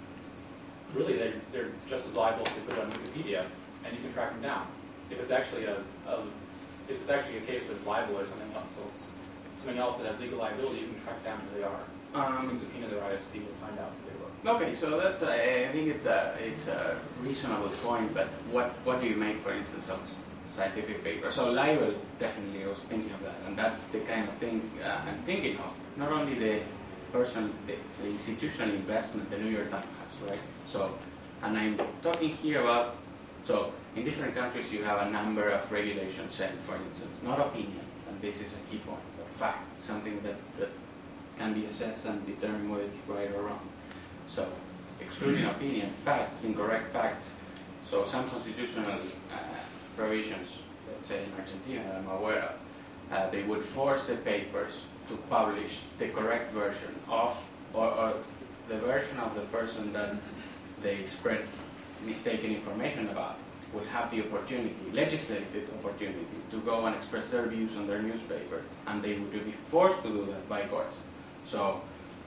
really they're, they're just as liable if they put it on Wikipedia, and you can track them down. If it's actually a, a if it's actually a case of libel or something else, so it's something else that has legal liability, you can track down who they are. Um, you can subpoena their I S P to find out who they were. Okay, so that's, uh, I think it's a, it's a reasonable point, but what, what do you make, for instance, of scientific paper? So libel, definitely I was thinking of that, and that's the kind of thing uh, I'm thinking of. Not only the person, the, the institutional investment the New York Times has, right? So, and I'm talking here about, so in different countries you have a number of regulations set, for instance, not opinion, and this is a key point, but fact, something that, that can be assessed and determine whether it's right or wrong. So, excluding opinion, facts, incorrect facts. So, some constitutional uh, provisions, let's say in Argentina, that I'm aware of, uh, they would force the papers to publish the correct version of, or, or the version of the person that they spread mistaken information about, would have the opportunity, legislative opportunity, to go and express their views on their newspaper, and they would be forced to do that by courts. So,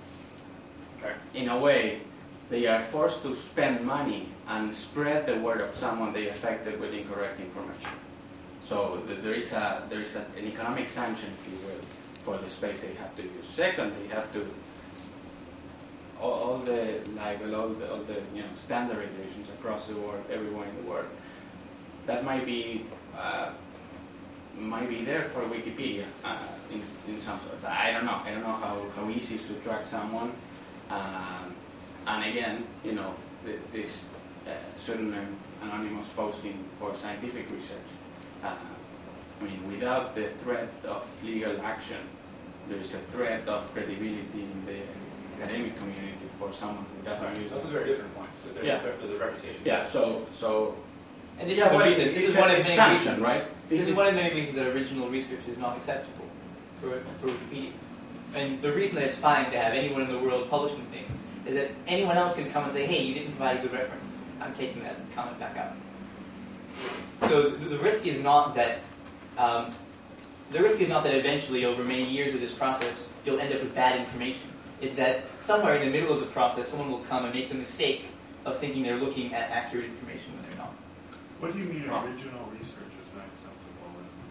in a way, they are forced to spend money and spread the word of someone they affected with incorrect information. So th- there is a there is a, an economic sanction, if you will, for the space they have to use. Second, they have to all, all the libel, all the all the you know standard regulations across the world, everywhere in the world. That might be uh, might be there for Wikipedia uh, in in some sort. I don't know. I don't know how, how easy it is to track someone. Um, and again, you know, th- this uh, pseudonym anonymous posting for scientific research. Uh, I mean, without the threat of legal action, there is a threat of credibility in the academic community for someone who doesn't Sorry, use that's it. a very different point. So there's Yeah. a threat to the reputation. Yeah. So so. And this Yeah, is one but of the, it- this it's is a- one of it's many sanction, reasons, right? This, This is is- one of many reasons that original research is not acceptable for, for Wikipedia. And the reason that it's fine to have anyone in the world publishing things is that anyone else can come and say, hey, you didn't provide a good reference. I'm taking that comment back out. So the, the risk is not that um, the risk is not that eventually, over many years of this process, you'll end up with bad information. It's that somewhere in the middle of the process, someone will come and make the mistake of thinking they're looking at accurate information when they're not. What do you mean Wrong. original research is not acceptable?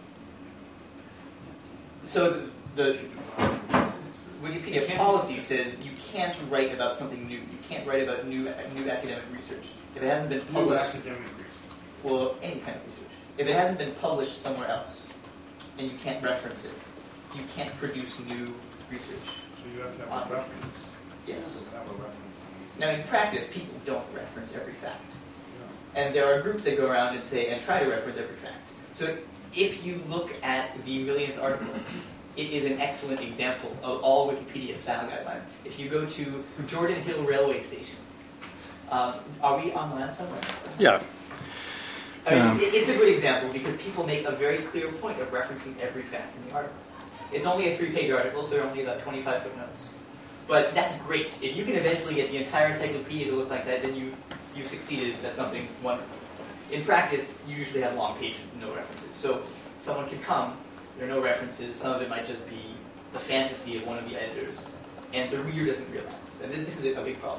So the, the Define Wikipedia policy says you can't write about something new. You can't write about new new academic research if it hasn't been New published. academic research. Well, any kind of research. If it hasn't been published somewhere else, and you can't reference it, you can't produce new research. So you have to On- have a reference. Yeah. You have to have a reference. Now, in practice, people don't reference every fact, Yeah. and there are groups that go around and say and try to reference every fact. So, if you look at the millionth article, it is an excellent example of all Wikipedia style guidelines. If you go to Jordan Hill Railway Station, um, are we online somewhere? Yeah. I mean, Um, it- it's a good example because people make a very clear point of referencing every fact in the article. It's only a three-page article, so there are only about twenty-five footnotes. But that's great. If you can eventually get the entire encyclopedia to look like that, then you've, you've succeeded at something wonderful. In practice, you usually have a long page with no references. So someone can come, there are no references, some of it might just be the fantasy of one of the editors, and the reader doesn't realize. And this is a big problem.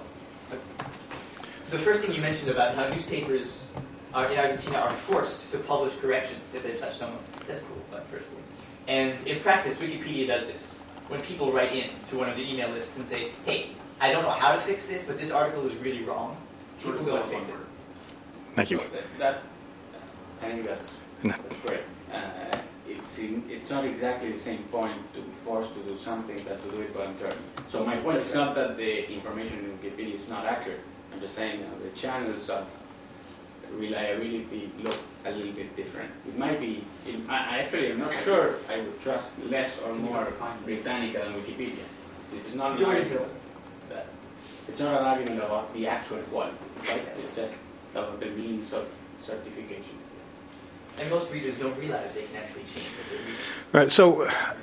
The first thing you mentioned about how newspapers are, in Argentina are forced to publish corrections if they touch someone, that's cool, but firstly. And in practice, Wikipedia does this. When people write in to one of the email lists and say, hey, I don't know how to fix this, but this article is really wrong, people go and fix it. Thank you. So that, that I think that's, No. that's great. Uh, it's in, it's not exactly the same point to be forced to do something that to do it voluntarily. So my point is not that the information in Wikipedia is not accurate. I'm just saying uh, the channels of reliability look a little bit different. It might be, it, I I actually am not sure I would trust less or more Britannica than Wikipedia. This is not an Jordan argument that it's not an argument about the actual quality, right? It's just about the means of certification. And most readers don't realize they can actually change what they're reading. All right. So,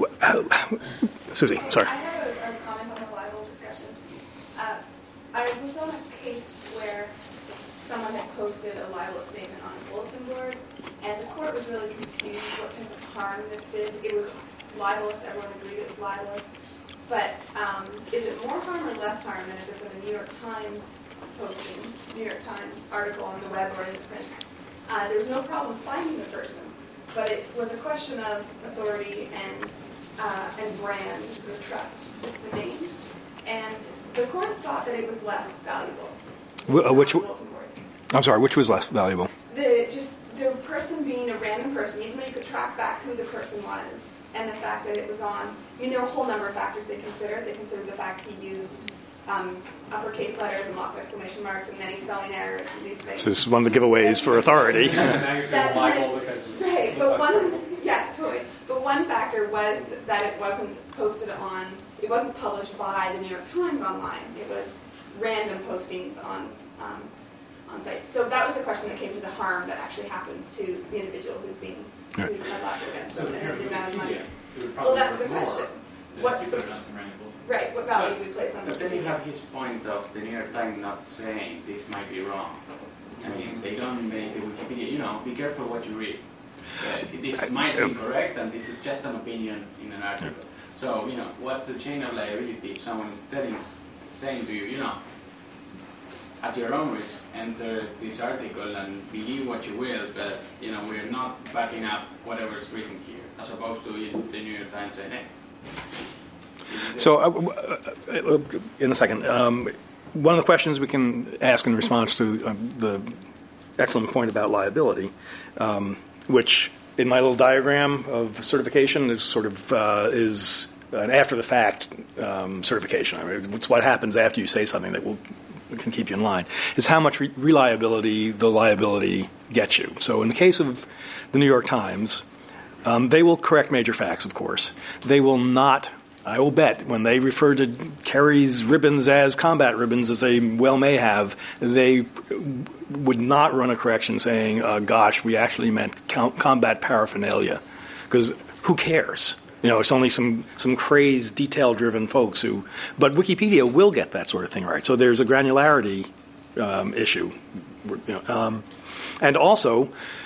uh, Susie, sorry. I have a, a comment on the libel discussion. Uh, I was on a case where someone had posted a libelous statement on a bulletin board, and the court was really confused what type of harm this did. It was libelous, everyone agreed it was libelous. But um, is it more harm or less harm than if it's in a New York Times posting, New York Times article on the web or in the print? Uh, there was no problem finding the person, but it was a question of authority and uh, and brand, sort of trust with the name. And the court thought that it was less valuable. Wh- uh, which on w- the bulletin board. I'm sorry, which was less valuable? The just the person being a random person, even though you could track back who the person was, and the fact that it was on. I mean, there were a whole number of factors they considered. They considered the fact he used um, uppercase letters and lots of exclamation marks and many spelling errors and these things. This is one of the giveaways for authority. Now you're That saying libel diminished- because Right, but one, yeah, totally. But one factor was that it wasn't posted on, it wasn't published by the New York Times online. It was random postings on um, on sites. So that was a question that came to the harm that actually happens to the individual who's being who's Right. liable against So them here and the amount of money. Wikipedia, it would Well, probably that's worth the more question. than What's people the- are not surrounding. Right, what value do we place on But then you Wikipedia? have his point of the New York Times not saying this might be wrong. I mean, they don't make the Wikipedia, you know, be careful what you read. Uh, this might be correct, and this is just an opinion in an article. So, you know, what's the chain of liability if someone is telling, saying to you, you know, at your own risk, enter this article and believe what you will, but you know we're not backing up whatever's written here, as opposed to in the New York Times saying, hey. So, uh, uh, in a second, um, one of the questions we can ask in response to um, the excellent point about liability, um, which in my little diagram of certification is sort of uh, is an after-the-fact um, certification. I mean, it's what happens after you say something that will can keep you in line. Is how much re- reliability the liability gets you. So, in the case of the New York Times, um, they will correct major facts, of course. They will not. I will bet when they refer to Kerry's ribbons as combat ribbons, as they well may have, they would not run a correction saying, uh, gosh, we actually meant com- combat paraphernalia. Because who cares? You know, it's only some, some crazed, detail-driven folks who... But Wikipedia will get that sort of thing right. So there's a granularity um, issue. You know, um, and also,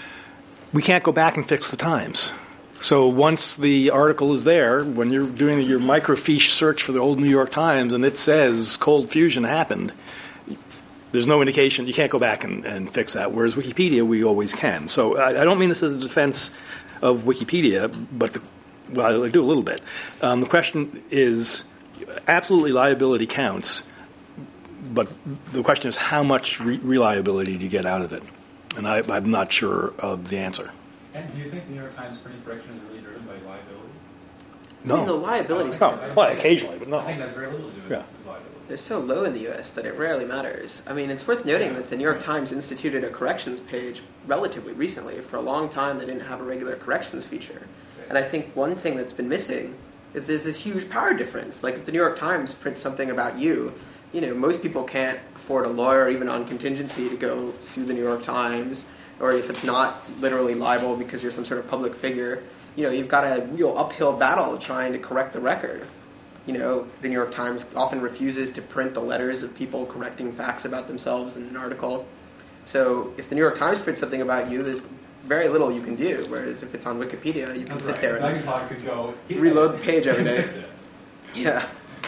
we can't go back and fix the Times. So once the article is there, when you're doing your microfiche search for the old New York Times and it says cold fusion happened, there's no indication. You can't go back and, and fix that, whereas Wikipedia, we always can. So I, I don't mean this as a defense of Wikipedia, but the, well, I do a little bit. Um, the question is, absolutely liability counts, but the question is how much re- reliability do you get out of it? And I, I'm not sure of the answer. And do you think the New York Times printing correction is really driven by liability? No. I mean, the liability. No. Well, occasionally, but no. I think that's very little to do with Yeah. liability. They're so low in the U S that it rarely matters. I mean, it's worth noting that the New York Times instituted a corrections page relatively recently. For a long time, they didn't have a regular corrections feature. And I think one thing that's been missing is there's this huge power difference. Like, if the New York Times prints something about you, you know, most people can't afford a lawyer, even on contingency, to go sue the New York Times. Or if it's not literally libel because you're some sort of public figure, you know, you've got a real uphill battle trying to correct the record. You know, the New York Times often refuses to print the letters of people correcting facts about themselves in an article. So if the New York Times prints something about you, there's very little you can do. Whereas if it's on Wikipedia, you can That's sit right. there and Zagatog could go reload the page every day. Fix it. Yeah.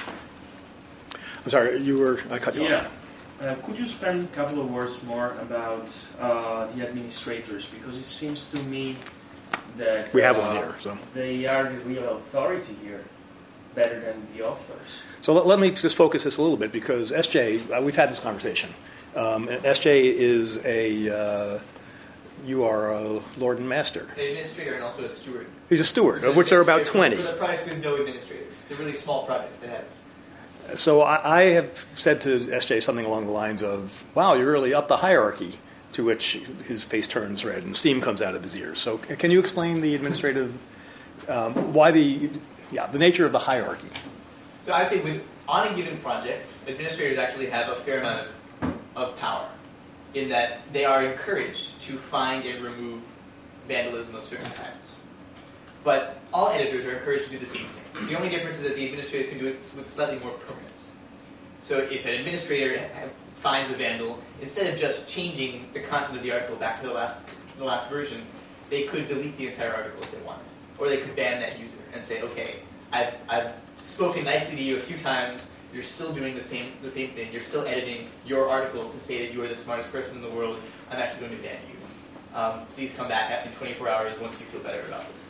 I'm sorry, you were, I cut you Yeah. off. Uh, could you spend a couple of words more about uh, the administrators? Because it seems to me that We have uh, one here, so. they are the real authority here, better than the authors. So let, let me just focus this a little bit because S J, uh, we've had this conversation. Um, S J is a, uh, you are a Lord and Master. An administrator and also a steward. He's a steward, of which there are about twenty. For the projects with no administrator. They're really small projects that have. So I, I have said to S J something along the lines of, wow, you're really up the hierarchy, to which his face turns red and steam comes out of his ears. So can you explain the administrative, um, why the, yeah, the nature of the hierarchy? So I would say with, on a given project, administrators actually have a fair amount of, of power in that they are encouraged to find and remove vandalism of certain kinds. But all editors are encouraged to do the same thing. The only difference is that the administrator can do it with slightly more permanence. So if an administrator ha- finds a vandal, instead of just changing the content of the article back to the last, the last version, they could delete the entire article if they wanted. Or they could ban that user and say, okay, I've, I've spoken nicely to you a few times, you're still doing the same, the same thing, you're still editing your article to say that you are the smartest person in the world, I'm actually going to ban you. Um, please come back in twenty-four hours once you feel better about this.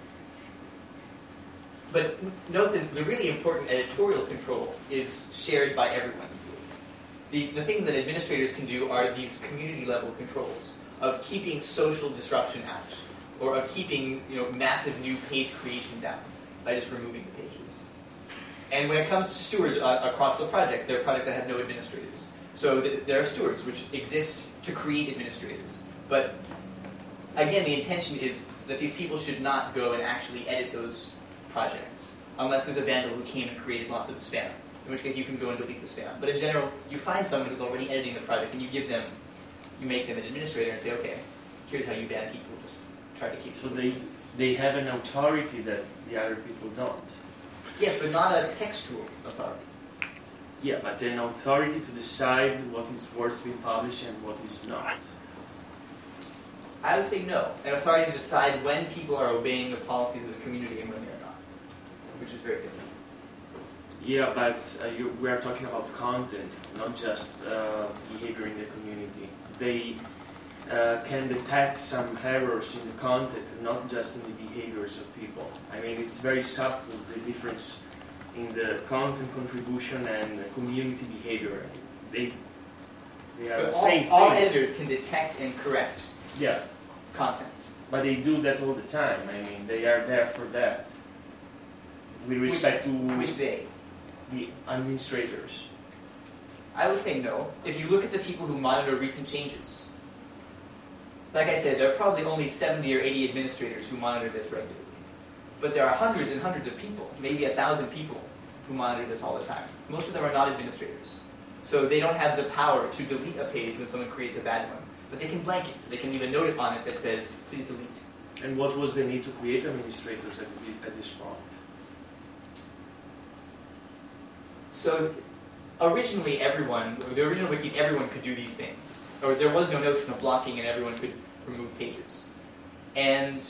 But note that the really important editorial control is shared by everyone. The, the things that administrators can do are these community-level controls of keeping social disruption out, or of keeping you know massive new page creation down by just removing the pages. And when it comes to stewards uh, across the projects, there are projects that have no administrators. So th- there are stewards which exist to create administrators. But again, the intention is that these people should not go and actually edit those projects, unless there's a vandal who came and created lots of spam, in which case you can go and delete the spam. But in general, you find someone who's already editing the project and you give them, you make them an administrator and say, okay, here's how you ban people, just try to keep So they they have an authority that the other people don't. Yes, but not a textual authority. Yeah, but an authority to decide what is worth being published and what is not. I would say no. An authority to decide when people are obeying the policies of the community and when they're not, which is very different. Yeah, but uh, you, we are talking about content, not just uh, behavior in the community. They uh, can detect some errors in the content, not just in the behaviors of people. I mean, it's very subtle, the difference in the content contribution and the community behavior. They, they are But the all, same thing. all editors can detect and correct Yeah, content. but they do that all the time. I mean, they are there for that. With respect which, to which they. the administrators. I would say no. If you look at the people who monitor recent changes, like I said, there are probably only seventy or eighty administrators who monitor this regularly. But there are hundreds and hundreds of people, maybe a thousand people, who monitor this all the time. Most of them are not administrators. So they don't have the power to delete a page when someone creates a bad one. But they can blank it. They can leave a note on it that says, please delete. And what was the need to create administrators at, the, at this point? So originally everyone, the original wikis, everyone could do these things. Or there was no notion of blocking and everyone could remove pages. And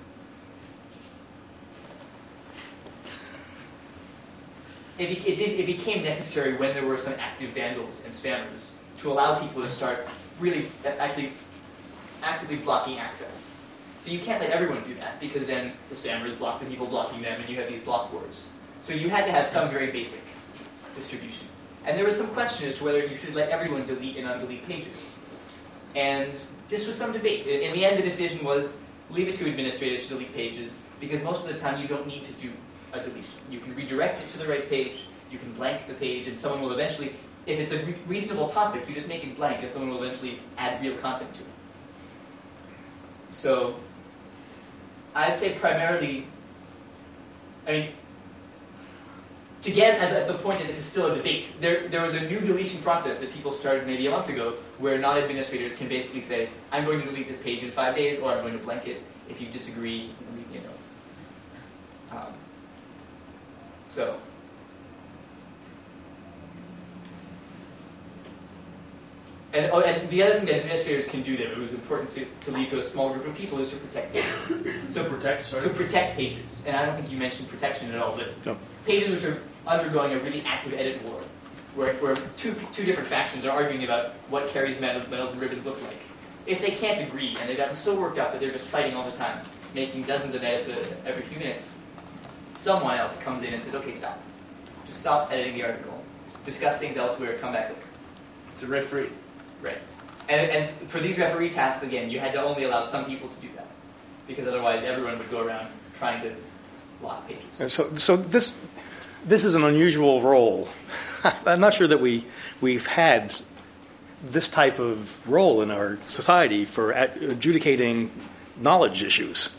it, be, it, did, it became necessary when there were some active vandals and spammers to allow people to start really actually actively blocking access. So you can't let everyone do that because then the spammers block the people blocking them and you have these block wars. So you had to have some very basic distribution. And there was some question as to whether you should let everyone delete and undelete pages. And this was some debate. In the end, the decision was leave it to administrators to delete pages because most of the time you don't need to do a deletion. You can redirect it to the right page, you can blank the page, and someone will eventually, if it's a re- reasonable topic, you just make it blank and someone will eventually add real content to it. So, I'd say primarily, I mean, to get at the, at the point that this is still a debate, there, there was a new deletion process that people started maybe a month ago where non-administrators can basically say, I'm going to delete this page in five days or I'm going to blank it. If you disagree, you know. Um, so, and, oh, and the other thing that administrators can do that it was important to, to leave to a small group of people is to protect pages. So protect, sorry? To protect pages. And I don't think you mentioned protection at all, but No. pages which are undergoing a really active edit war, where, where two, two different factions are arguing about what Carrie's medals, medals and ribbons look like. If they can't agree, and they've gotten so worked out that they're just fighting all the time, making dozens of edits a, every few minutes, someone else comes in and says, okay, stop. Just stop editing the article. Discuss things elsewhere, come back later. It's a referee. Right. And, and for these referee tasks, again, you had to only allow some people to do that, because otherwise everyone would go around trying to block pages. And so, so this this is an unusual role. I'm not sure that we we've had this type of role in our society for adjudicating knowledge issues.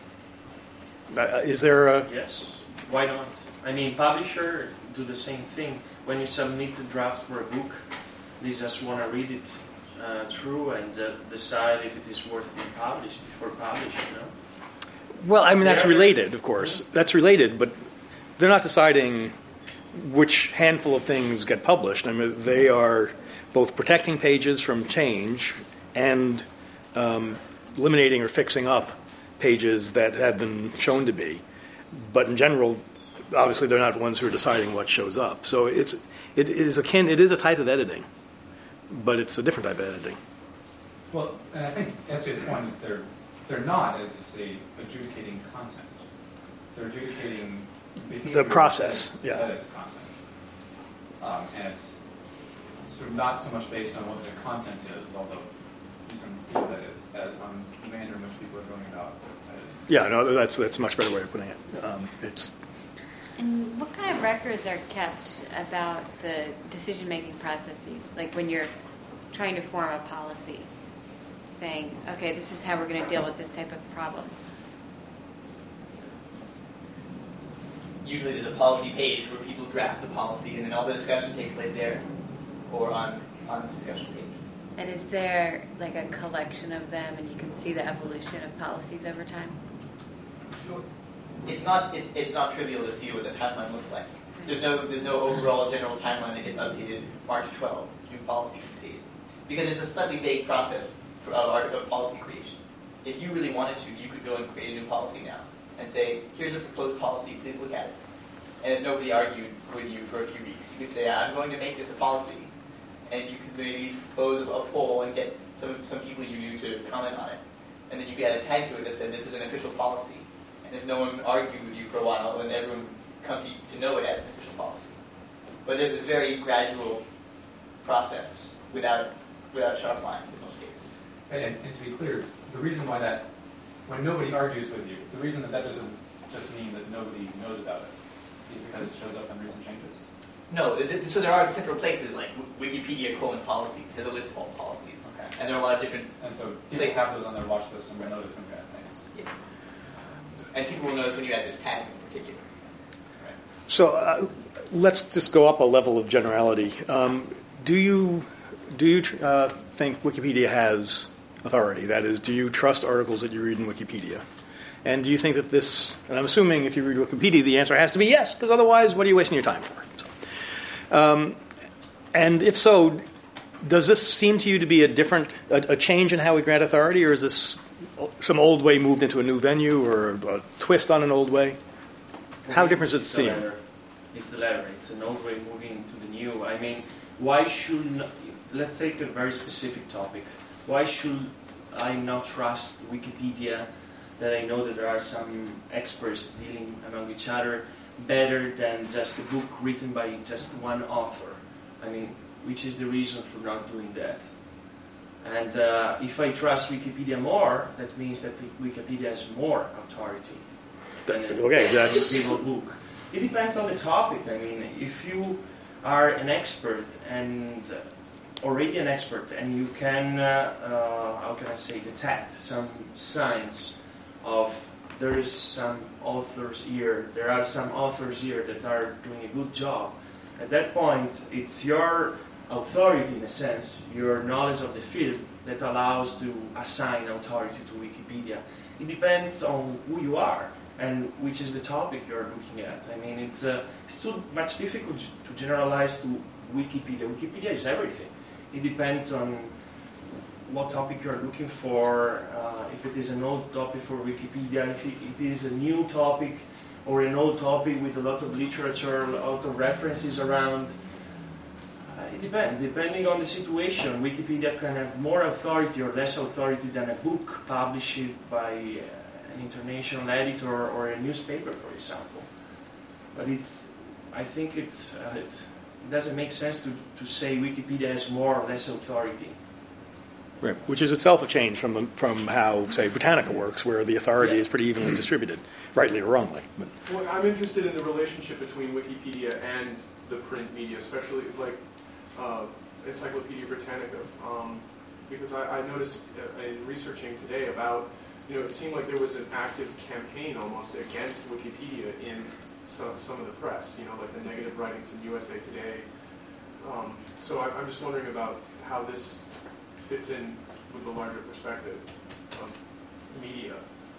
Uh, is there a... Yes. Why not? I mean, publisher do the same thing. When you submit a draft for a book, they just want to read it uh, through and uh, decide if it is worth being published before publishing, you know? Well, I mean, that's Yeah. related, of course. That's related, but they're not deciding which handful of things get published. I mean, they are both protecting pages from change and um, eliminating or fixing up pages that have been shown to be. But in general, obviously, they're not the ones who are deciding what shows up. So it's it is akin. It is a type of editing, but it's a different type of editing. Well, and I think S J's point is they're they're not, as you say, adjudicating content. They're adjudicating behavior The process, that is, yeah. that is content. Um, and it's sort of not so much based on what the content is, although you can see what that is, as on the manner in which people are going about editing. Yeah, no, that's that's a much better way of putting it. Um, it's And what kind of records are kept about the decision-making processes? Like when you're trying to form a policy, saying, okay, this is how we're going to deal with this type of problem. Usually there's a policy page where people draft the policy and then all the discussion takes place there or on, on the discussion page. And is there like a collection of them and you can see the evolution of policies over time? Sure. It's not it, it's not trivial to see what the timeline looks like. There's no there's no overall general timeline that gets updated March twelfth, new policy conceived. Because it's a slightly vague process for of, art, of policy creation. If you really wanted to, you could go and create a new policy now and say, here's a proposed policy, please look at it. and nobody argued with you for a few weeks, you could say, I'm going to make this a policy. And you could maybe pose a poll and get some, some people you knew to comment on it. And then you could add a tag to it that said, this is an official policy. And if no one argued with you for a while, then everyone would come to, to know it as an official policy. But there's this very gradual process without without sharp lines in most cases. And, and to be clear, the reason why that, when nobody argues with you, the reason that that doesn't just mean that nobody knows about it is because it shows up in recent changes. No, th- th- so there are central places like Wikipedia colon policies. There's a list of all the policies. Okay. And there are a lot of different And so people places. have those on their watch list and will notice them kind of things. Yes. And people will notice when you add this tag in particular. Right. So uh, let's just go up a level of generality. Um, do you do you tr- uh, think Wikipedia has authority? That is, do you trust articles that you read in Wikipedia? And do you think that this, and I'm assuming if you read Wikipedia, the answer has to be yes, because otherwise, what are you wasting your time for? So, um, and if so, does this seem to you to be a different, a, a change in how we grant authority, or is this some old way moved into a new venue, or a twist on an old way? How different does it It's the seem? latter. It's the latter. It's an old way moving into the new. I mean, why should not, let's take a very specific topic. Why should I not trust Wikipedia, that I know that there are some experts dealing among each other, better than just a book written by just one author? I mean, which is the reason for not doing that? And uh, if I trust Wikipedia more, that means that Wikipedia has more authority than a Okay, that's- single book. It depends on the topic. I mean, if you are an expert and uh, already an expert, and you can, uh, uh, how can I say, detect some signs of there is some authors here, there are some authors here that are doing a good job. At that point, it's your authority, in a sense, your knowledge of the field, that allows to assign authority to Wikipedia. It depends on who you are and which is the topic you're looking at. I mean, it's, uh, it's too much difficult to generalize to Wikipedia. Wikipedia is everything. It depends on what topic you're looking for, uh, if it is an old topic for Wikipedia, if it, it is a new topic or an old topic with a lot of literature, a lot of references around. Uh, it depends. Depending on the situation, Wikipedia can have more authority or less authority than a book published by uh, an international editor or a newspaper, for example. But it's, I think it's, uh, it's, it doesn't make sense to, to say Wikipedia has more or less authority. Right, which is itself a change from the, from how, say, Britannica works, where the authority Yeah. is pretty evenly distributed, rightly or wrongly. But, Well, I'm interested in the relationship between Wikipedia and the print media, especially like uh, Encyclopedia Britannica, um, because I, I noticed uh, in researching today about, you know, it seemed like there was an active campaign almost against Wikipedia in some, some of the press, you know, like the negative writings in U S A Today. Um, so I, I'm just wondering about how this fits in with the larger perspective of media.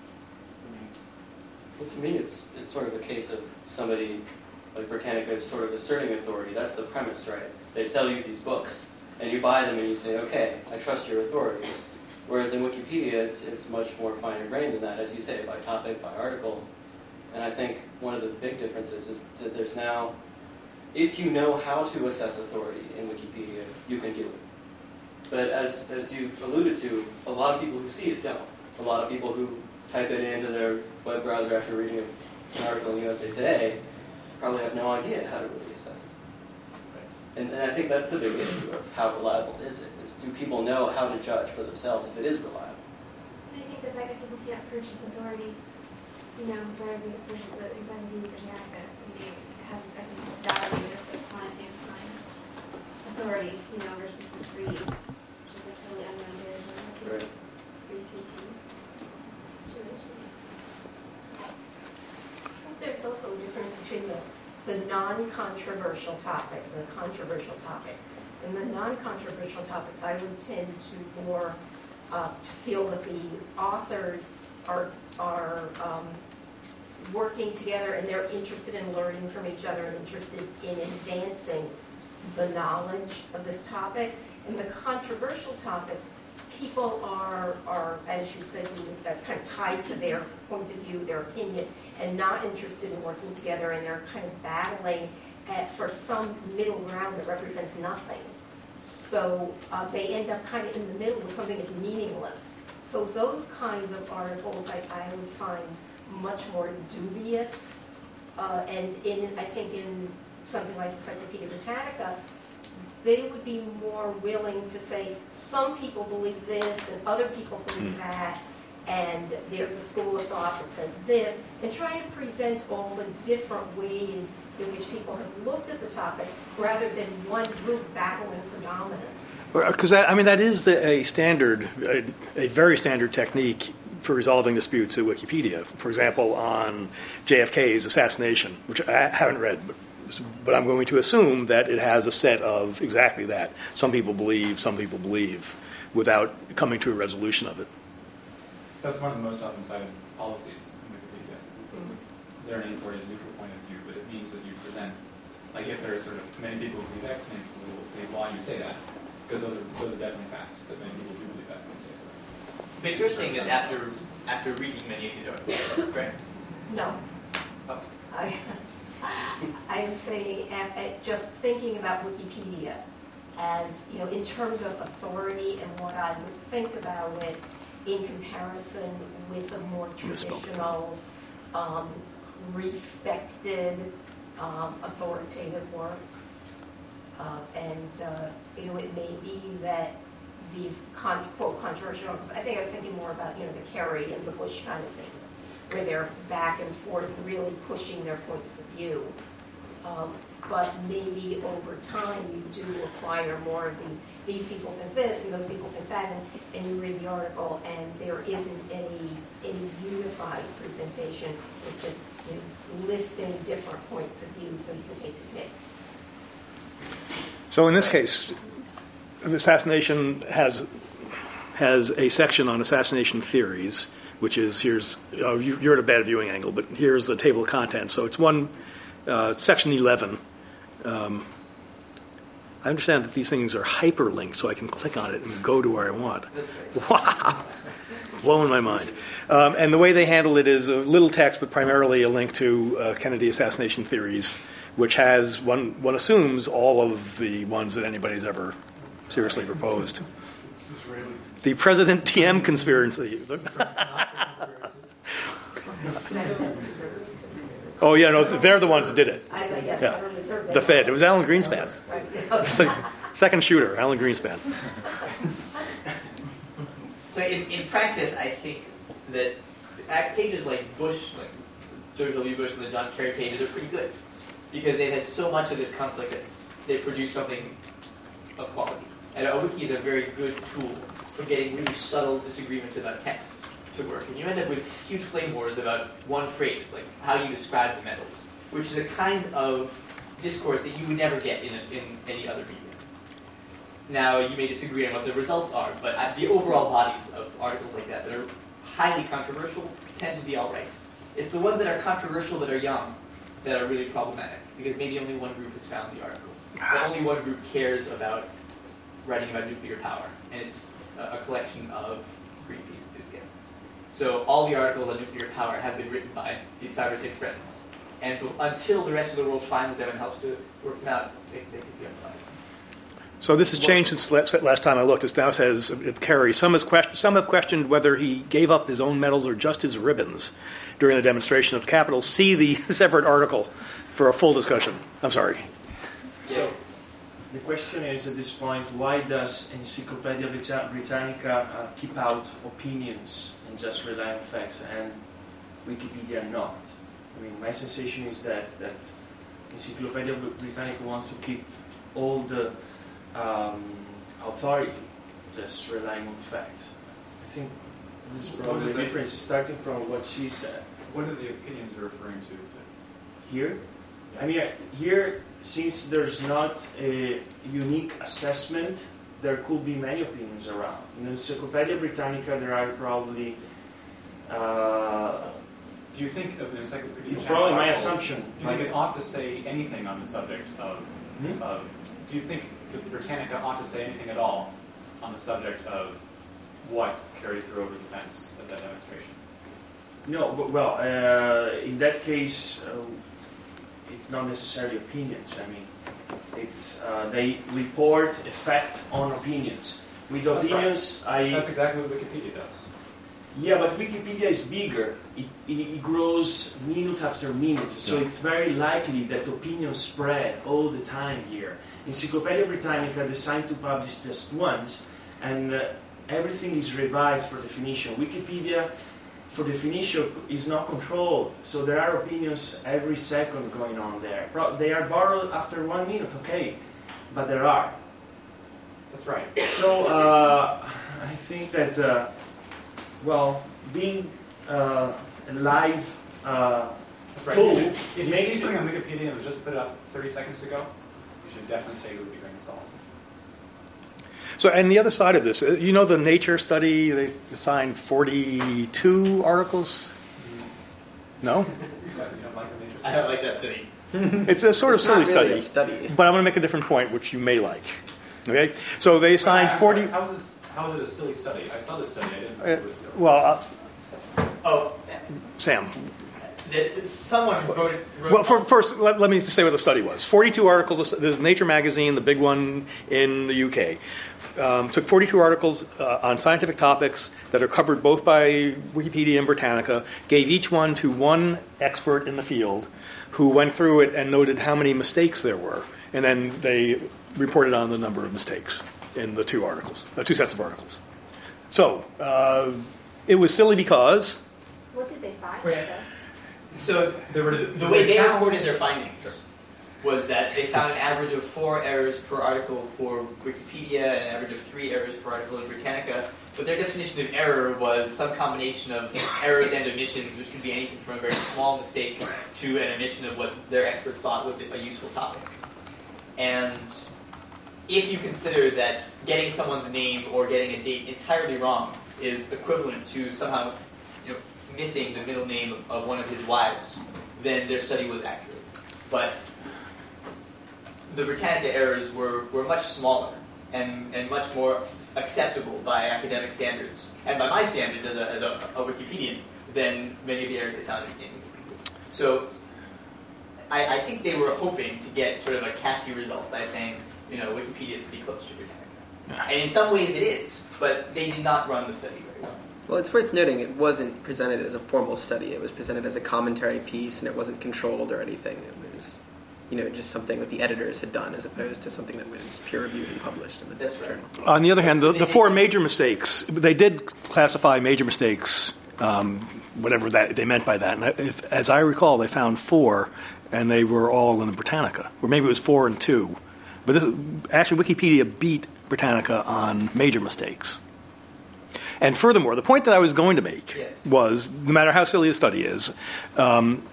I mean, Well, to me, it's it's sort of a case of somebody like Britannica sort of asserting authority. That's the premise, right? They sell you these books, and you buy them, and you say, "Okay, I trust your authority." Whereas in Wikipedia, it's it's much more finer grained than that, as you say, by topic, by article. And I think one of the big differences is that there's now, if you know how to assess authority in Wikipedia, you can do it. But as as you've alluded to, a lot of people who see it don't. A lot of people who type it into their web browser after reading an article in U S A Today probably have no idea how to really assess it. And, and I think that's the big issue of how reliable is it, is do people know how to judge for themselves if it is reliable? I think the fact that people can't purchase authority, you know, whereas they can purchase the Encyclopedia Britannica, maybe it has its economic value as a quantitative science authority, you know, versus the free, which is like totally unlimited, or Right. free P T situation. There's also a difference between the, the non-controversial topics and the controversial topics. In the non-controversial topics, I would tend to more uh, to feel that the authors are are um, working together and they're interested in learning from each other and interested in advancing the knowledge of this topic. In the controversial topics, people are, are, as you said, uh, kind of tied to their point of view, their opinion, and not interested in working together, and they're kind of battling at, for some middle ground that represents nothing. So uh, they end up kind of in the middle with something that's meaningless. So those kinds of articles I, I would find much more dubious. Uh, and in, I think in something like Encyclopedia Britannica, they would be more willing to say, some people believe this and other people believe that, and there's a school of thought that says this, and try and present all the different ways in which people have looked at the topic rather than one group battling for dominance. Because, I mean, that is a standard, a, a very standard technique for resolving disputes at Wikipedia. For example, on J F K's assassination, which I haven't read, but But I'm going to assume that it has a set of exactly that. Some people believe, some people believe, without coming to a resolution of it. That's one of the most often cited policies in Wikipedia. They're an authority's neutral point of view, but it means that you present, like if there are sort of many people who believe X, many people who believe Y, you say that. Because those are, those are definitely facts, that many people do believe X. But you're saying this after after reading many of these articles, correct? No. Oh. I, I'm saying, at, at just thinking about Wikipedia as, you know, in terms of authority and what I would think about it in comparison with a more traditional, um, respected, um, authoritative work. Uh, and, uh, you know, it may be that these, con- quote, controversial, I think I was thinking more about, you know, the Kerry and the Bush kind of thing, where they're back and forth really pushing their points of view. Um, but maybe over time you do acquire more of these, these people think this and those people think that, and, and you read the article and there isn't any any unified presentation. It's just, you know, listing different points of view so you can take the pick. So in this case, the assassination has has a section on assassination theories, which is, here's, uh, you, you're at a bad viewing angle, but here's the table of contents. So it's one, uh, section eleven. Um, I understand that these things are hyperlinked, so I can click on it and go to where I want. That's right. Wow! Blowing my mind. Um, and the way they handle it is a little text, but primarily a link to uh, Kennedy assassination theories, which has, one, one assumes, all of the ones that anybody's ever seriously proposed. The President T M conspiracy. Oh, yeah, no, they're the ones that did it. Yeah. The Fed. It was Alan Greenspan. Second shooter, Alan Greenspan. So in, in practice, I think that pages like Bush, like George W. Bush and the John Kerry pages are pretty good because they've had so much of this conflict that they produce something of quality. And a wiki is a very good tool for getting really subtle disagreements about text to work. And you end up with huge flame wars about one phrase, like how you describe the metals, which is a kind of discourse that you would never get in, a, in any other medium. Now, you may disagree on what the results are, but the overall bodies of articles like that that are highly controversial tend to be all right. It's the ones that are controversial that are young that are really problematic, because maybe only one group has found the article. But only one group cares about writing about nuclear power, and it's a, a collection of Greenpeace enthusiasts. So all the articles on nuclear power have been written by these five or six friends. And until the rest of the world finds them and helps to work them out, they, they could be unflagged. So this has changed since last time I looked. It now says, it Kerry, some, has question, some have questioned whether he gave up his own medals or just his ribbons during the demonstration of the Capitol. See the separate article for a full discussion. I'm sorry. So the question is at this point, why does Encyclopedia Britannica uh, keep out opinions and just rely on facts, and Wikipedia not? I mean, my sensation is that, that Encyclopedia Britannica wants to keep all the um, authority just relying on facts. I think this is probably the difference, starting from what she said. What are the opinions you're referring to? Here? I mean, here, since there's not a unique assessment, there could be many opinions around. In Encyclopedia Britannica, there are probably... Uh, Do you think of the Encyclopedia It's probably my article, assumption. Do you think it ought to say anything on the subject of... Hmm? of do you think that Britannica ought to say anything at all on the subject of what carried through over the fence at that demonstration? No, but, well, uh, in that case, uh, it's not necessarily opinions. I mean, it's uh, they report effect on opinions. With That's opinions, right. I. That's exactly what Wikipedia does. Yeah, but Wikipedia is bigger. It, it, it grows minute after minute, so Yeah. it's very likely that opinions spread all the time here. Encyclopedia Britannica designed to publish just once, and uh, everything is revised for definition. Wikipedia, for definition, is not controlled, so there are opinions every second going on there. Pro- They are borrowed after one minute, okay, but there are. That's right. So uh, I think that. Uh, Well, being uh, a live uh, That's right. tool, If you, if you makes see it- something on Wikipedia that was just put up thirty seconds ago, you should definitely take it with a grain of salt. So, and the other side of this, uh, you know the Nature study, they assigned forty-two articles? No? You don't like the nature I don't like that study. It's a sort of It's silly not really study, a study. but I'm going to make a different point, which you may like. Okay? So they assigned I'm forty... sorry, How is this? How is it a silly study? I saw this study. I didn't Uh, think it was silly. well, uh, Oh, Sam. Sam. That- Someone wrote it. Wrote Well, for, first, let, let me just say what the study was. forty-two articles. There's Nature magazine, the big one in the U K. Um, took forty-two articles uh, on scientific topics that are covered both by Wikipedia and Britannica, gave each one to one expert in the field who went through it and noted how many mistakes there were. And then they reported on the number of mistakes in the two articles, uh, two sets of articles. So, uh, it was silly because... What did they find? Wait. So There were- the, the there way were they found- reported their findings was that they found an average of four errors per article for Wikipedia and an average of three errors per article in Britannica. But their definition of error was some combination of errors and omissions, which could be anything from a very small mistake to an omission of what their experts thought was a useful topic. And if you consider that getting someone's name or getting a date entirely wrong is equivalent to somehow, you know, missing the middle name of, of one of his wives, then their study was accurate. But the Britannica errors were, were much smaller and, and much more acceptable by academic standards, and by my standards as a, as a, a Wikipedian, than many of the errors they found in Wikipedia. So I, I think they were hoping to get sort of a catchy result by saying, you know, Wikipedia is pretty close to Britannica. And in some ways it is, but they did not run the study very well. Well, it's worth noting it wasn't presented as a formal study. It was presented as a commentary piece, and it wasn't controlled or anything. It was, you know, just something that the editors had done, as opposed to something that was peer-reviewed and published in the That's right. journal. On the other hand, the, the four major mistakes, they did classify major mistakes, um, whatever that they meant by that. And if, as I recall, they found four, and they were all in the Britannica. Or maybe it was four and two. But this, actually, Wikipedia beat Britannica on major mistakes. And furthermore, the point that I was going to make Yes. was, no matter how silly the study is, um,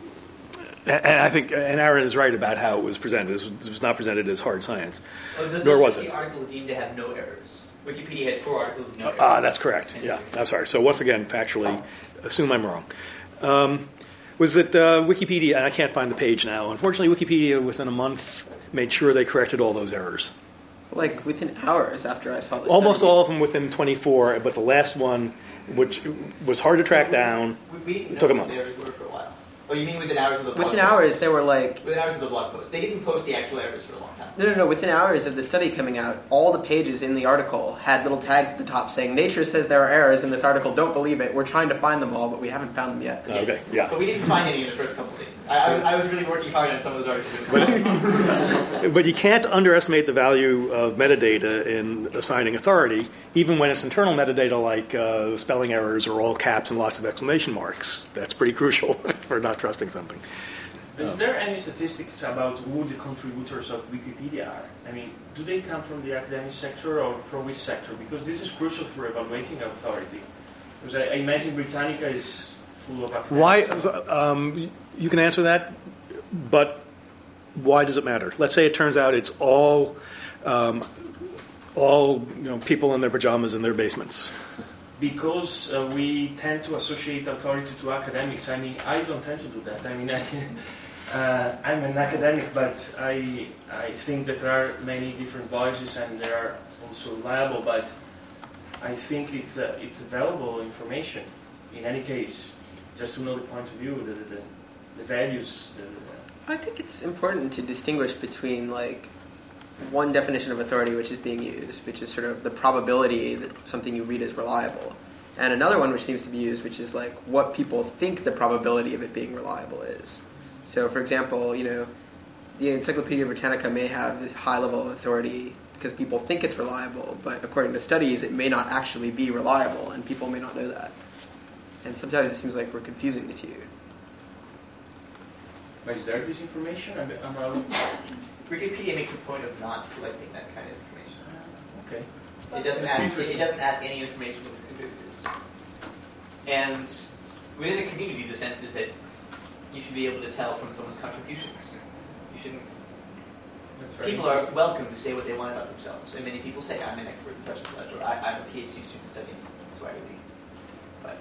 and I think, and Aaron is right about how it was presented. This was, this was not presented as hard science, Oh, the, nor the was Wiki it. article was deemed to have no errors. Wikipedia had four articles with no errors. Ah, that's correct. Yeah, I'm sorry. So once again, factually, assume I'm wrong. Um, was that uh, Wikipedia, and I can't find the page now. Unfortunately, Wikipedia, within a month, made sure they corrected all those errors. Like within hours after I saw this. Almost study. all of them within twenty-four, but the last one, which was hard to track down, We, we didn't it took a know month. what the errors were for a while. Oh, you mean within hours of the blog Within post? hours, they were like, Within hours of the blog post. They didn't post the actual errors for a long time. no, no, no. Within hours of the study coming out, all the pages in the article had little tags at the top saying, "Nature says there are errors in this article. Don't believe it. We're trying to find them all, but we haven't found them yet." Okay, yeah. But we didn't find any in the first couple of days. I, I, was, I was really working hard on some of those articles. It was But, but you can't underestimate the value of metadata in assigning authority, even when it's internal metadata like uh, spelling errors or all caps and lots of exclamation marks. That's pretty crucial for not trusting something. Is there any statistics about who the contributors of Wikipedia are? I mean, do they come from the academic sector or from which sector? Because this is crucial for evaluating authority. Because I, I imagine Britannica is full of academics. Why? Um, you can answer that, but why does it matter? Let's say it turns out it's all, um, all you know, people in their pajamas in their basements. Because uh, we tend to associate authority to academics. I mean, I don't tend to do that. I mean, I, uh, I'm an academic, but I I think that there are many different voices and they are also reliable. But I think it's uh, it's valuable information in any case, just to know the point of view, the the, the values. The, I think it's important to distinguish between like one definition of authority which is being used, which is sort of the probability that something you read is reliable, and another one which seems to be used, which is like what people think the probability of it being reliable is. So, for example, you know, the Encyclopedia Britannica may have this high level of authority because people think it's reliable, but according to studies, it may not actually be reliable, and people may not know that. And sometimes it seems like we're confusing the two. But is there this information about? Wikipedia makes a point of not collecting that kind of information. Okay. It doesn't That's ask. It doesn't ask any information from its contributors. And within the community, the sense is that you should be able to tell from someone's contributions. You shouldn't. That's very People are welcome to say what they want about themselves, and many people say, "I'm an expert in such and such," or I, "I'm a PhD student studying Swahili." But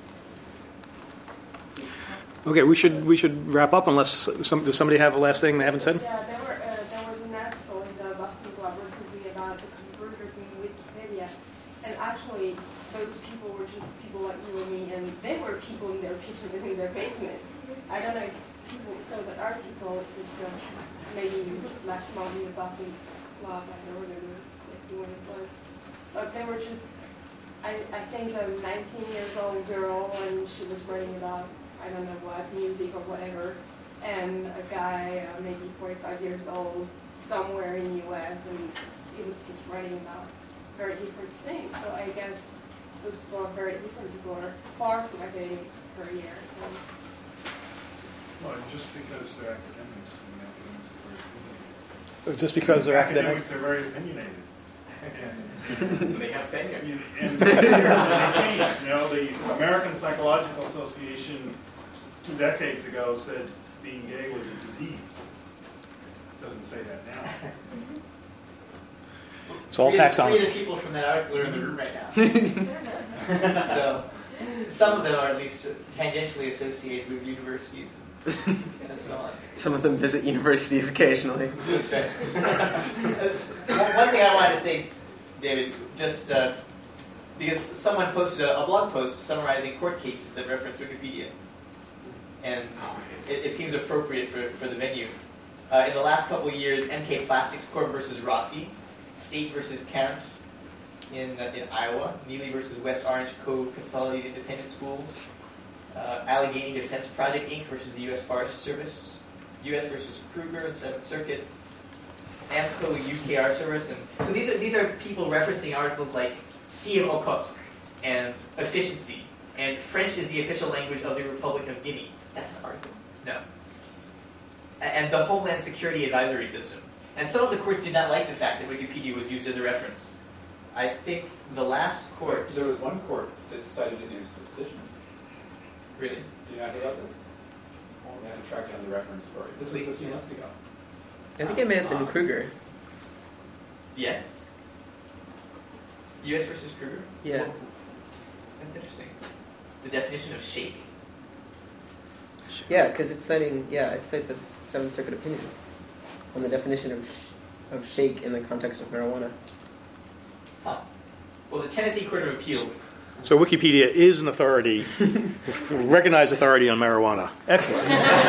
Okay, we should we should wrap up unless some, does somebody have a last thing they haven't said? Yeah, there were uh, there was an article in the Boston Globe recently about the converters in Wikipedia, and actually those people were just people like you and me, and they were people in their kitchen in their basement. I don't know if people saw the article. It was uh, maybe last month in the Boston Globe. I don't remember exactly when it was, but they were just. I I think a nineteen years old girl, and she was writing about, I don't know what, music or whatever, and a guy, uh, maybe forty-five years old, somewhere in the U S, and he was just writing about very different things. So I guess those people are very different. People are far from academics career. And Well, just because they're academics, and academics are very opinionated. Just because they're academics? Academics are very opinionated. And they have tenure. And they change. You know, the American Psychological Association two decades ago said being gay was a disease. It doesn't say that now. It's all three of the- taxonomy. Three of the people from that article are in the room right now. So some of them are at least tangentially associated with universities and so on. Some of them visit universities occasionally. That's right. One one thing I wanted to say, David, just uh, because someone posted a, a blog post summarizing court cases that reference Wikipedia, and it, it seems appropriate for, for the venue. Uh, in the last couple of years, M K Plastics Corp versus Rossi, State versus Kent in uh, in Iowa, Neely versus West Orange Cove Consolidated Independent Schools, uh, Allegheny Defense Project Incorporated versus the U S Forest Service, U S versus Kruger in Seventh Circuit, AMCO U K R Service, and so these are these are people referencing articles like Sea of Okhotsk and efficiency, and French is the official language of the Republic of Guinea. That's an article. No. And the Homeland Security Advisory System. And some of the courts did not like the fact that Wikipedia was used as a reference. I think the last court... There was one court that cited it in its decision. Really? Do you know about this? We have to track down the reference for it. This was a few months ago. I think it may have been Kruger. Yes. U S versus Kruger? Yeah. Well, that's interesting. The definition of shake? Yeah, because it's citing, yeah, it cites a Seventh Circuit opinion on the definition of sh- of shake in the context of marijuana. Huh. Well, the Tennessee Court of Appeals. So Wikipedia is an authority, recognized authority on marijuana. Excellent.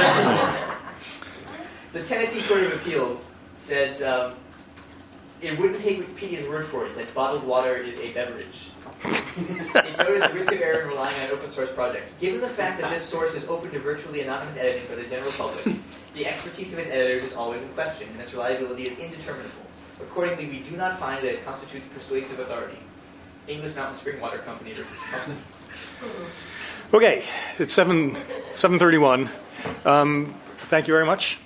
The Tennessee Court of Appeals said um, it wouldn't take Wikipedia's word for it that bottled water is a beverage. It noted the risk of error in relying on an open source project. Given the fact that this source is open to virtually anonymous editing for the general public, the expertise of its editors is always in question, and its reliability is indeterminable. Accordingly, we do not find that it constitutes persuasive authority. English Mountain Spring Water Company versus Trumpet. Okay, it's seven seven thirty one. Um, thank you very much.